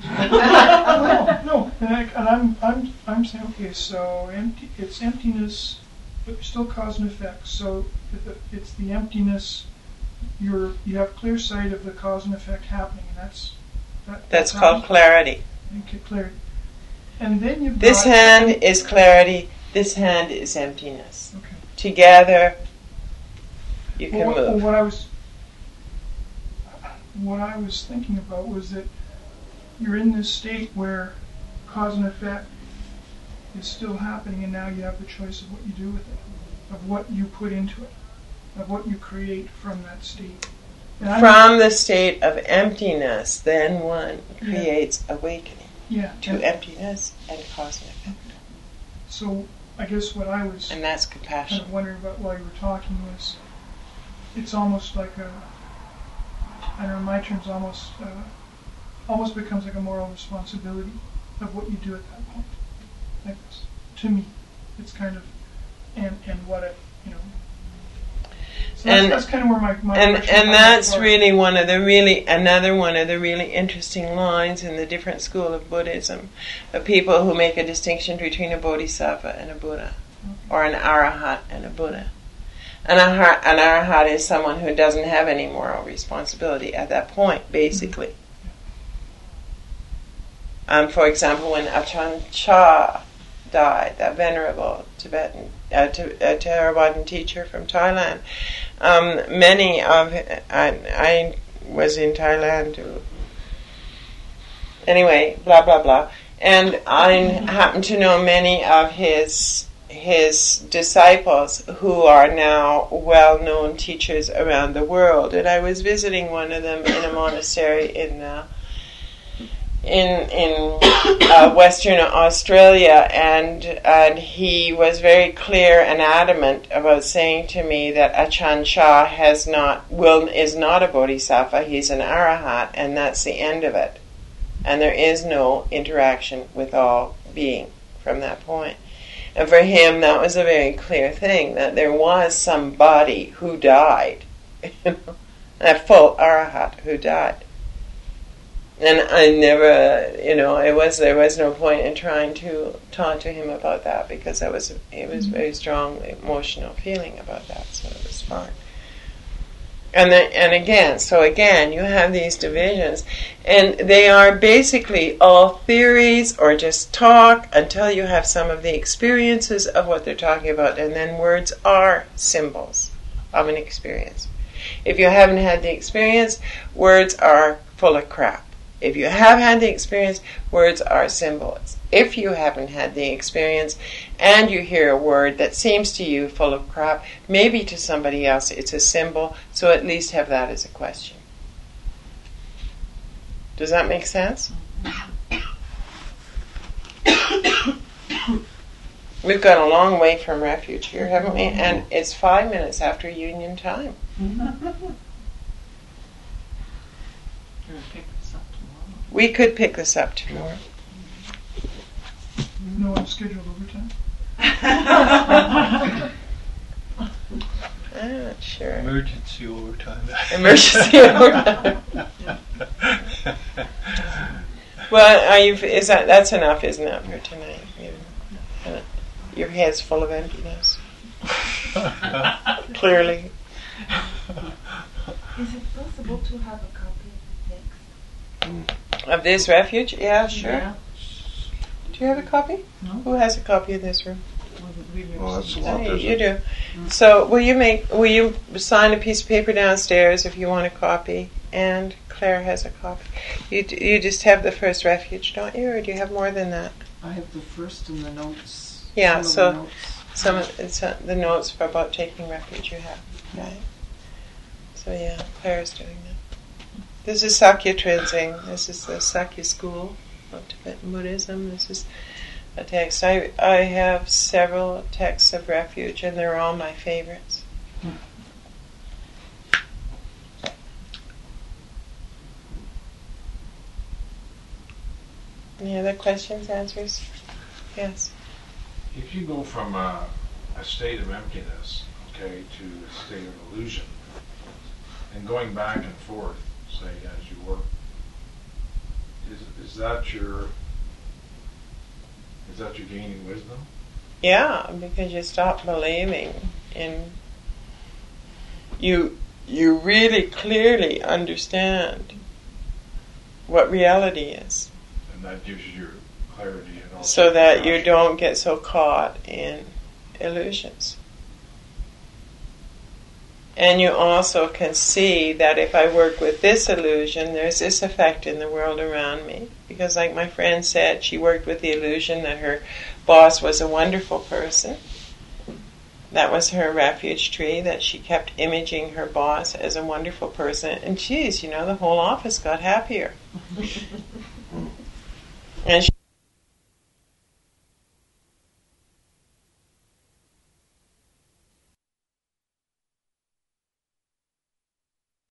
Speaker 5: no, and I'm saying, okay, so it's emptiness, but still cause and effect. So it's the emptiness. You have clear sight of the cause and effect happening, and
Speaker 1: That's called clarity.
Speaker 5: Okay, clarity. And then you've
Speaker 1: This
Speaker 5: got,
Speaker 1: hand is clarity, this hand is emptiness.
Speaker 5: Okay.
Speaker 1: Together, you can
Speaker 5: Well,
Speaker 1: move.
Speaker 5: what I was thinking about was that you're in this state where cause and effect is still happening, and now you have the choice of what you do with it, of what you put into it, of what you create from that state. And
Speaker 1: From the state of emptiness, then one creates awakening to emptiness and cause and effect.
Speaker 5: So I guess what I was
Speaker 1: And that's
Speaker 5: kind
Speaker 1: compassion.
Speaker 5: of wondering about while you were talking was, it's almost like I don't know, in my terms, almost becomes like a moral responsibility of what you do at that point. Like this. To me, it's kind of, and what it, So that's kind of where my
Speaker 1: and
Speaker 5: question
Speaker 1: that's
Speaker 5: comes from.
Speaker 1: really another one of the really interesting lines in the different school of Buddhism, of people who make a distinction between a bodhisattva and a Buddha, or an arahat and a Buddha. An arahat is someone who doesn't have any moral responsibility at that point, basically. For example, when Ajahn Chah died, that venerable Tibetan Theravadan teacher from Thailand, I was in Thailand. Anyway, blah blah blah, and I happen to know many of his disciples who are now well-known teachers around the world, and I was visiting one of them in a monastery in Western Australia, and he was very clear and adamant about saying to me that Ajahn Chah is not a bodhisattva, he's an arahat, and that's the end of it. And there is no interaction with all being from that point. And for him, that was a very clear thing, that there was somebody who died, a full arahat who died. And I never, there was no point in trying to talk to him about that, because it was very strong emotional feeling about that, so it was fine. And again, you have these divisions, and they are basically all theories or just talk until you have some of the experiences of what they're talking about, and then words are symbols of an experience. If you haven't had the experience, words are full of crap. If you have had the experience, words are symbols. If you haven't had the experience and you hear a word that seems to you full of crap, maybe to somebody else it's a symbol, so at least have that as a question. Does that make sense? We've got a long way from refuge here, haven't we? And it's 5 minutes after union time. We could pick this up tomorrow.
Speaker 5: No unscheduled overtime?
Speaker 1: I'm not sure.
Speaker 4: Emergency overtime.
Speaker 1: Emergency overtime. Well, that's enough, isn't it, for tonight? Your head's full of emptiness. Clearly.
Speaker 8: Is it possible to have a copy of the text?
Speaker 1: Of this refuge? Yeah, sure.
Speaker 7: Yeah.
Speaker 1: Do you have a copy?
Speaker 7: No.
Speaker 1: Who has a copy of this room?
Speaker 4: Well, that's a lot,
Speaker 1: Oh,
Speaker 4: isn't
Speaker 1: you
Speaker 4: it?
Speaker 1: do. So will you sign a piece of paper downstairs if you want a copy? And Claire has a copy. You just have the first refuge, don't you? Or do you have more than that?
Speaker 7: I have the first and the notes.
Speaker 1: Yeah,
Speaker 7: Some of the
Speaker 1: so
Speaker 7: notes.
Speaker 1: some of it's the notes for about taking refuge you have, right? So yeah, Claire's doing that. This is Sakya Trinzing. This is the Sakya school of Tibetan Buddhism. This is a text. I have several texts of refuge, and they're all my favorites. Any other questions, answers? Yes.
Speaker 9: If you go from a state of emptiness, okay, to a state of illusion, and going back and forth, say, as you work, is that your gaining wisdom?
Speaker 1: Yeah, because you stop believing in. You really clearly understand what reality is.
Speaker 9: And that gives you your clarity and also
Speaker 1: So that you
Speaker 9: compassion.
Speaker 1: don't get so caught in illusions. And you also can see that if I work with this illusion, there's this effect in the world around me. Because like my friend said, she worked with the illusion that her boss was a wonderful person. That was her refuge tree, that she kept imaging her boss as a wonderful person. And geez, the whole office got happier. And she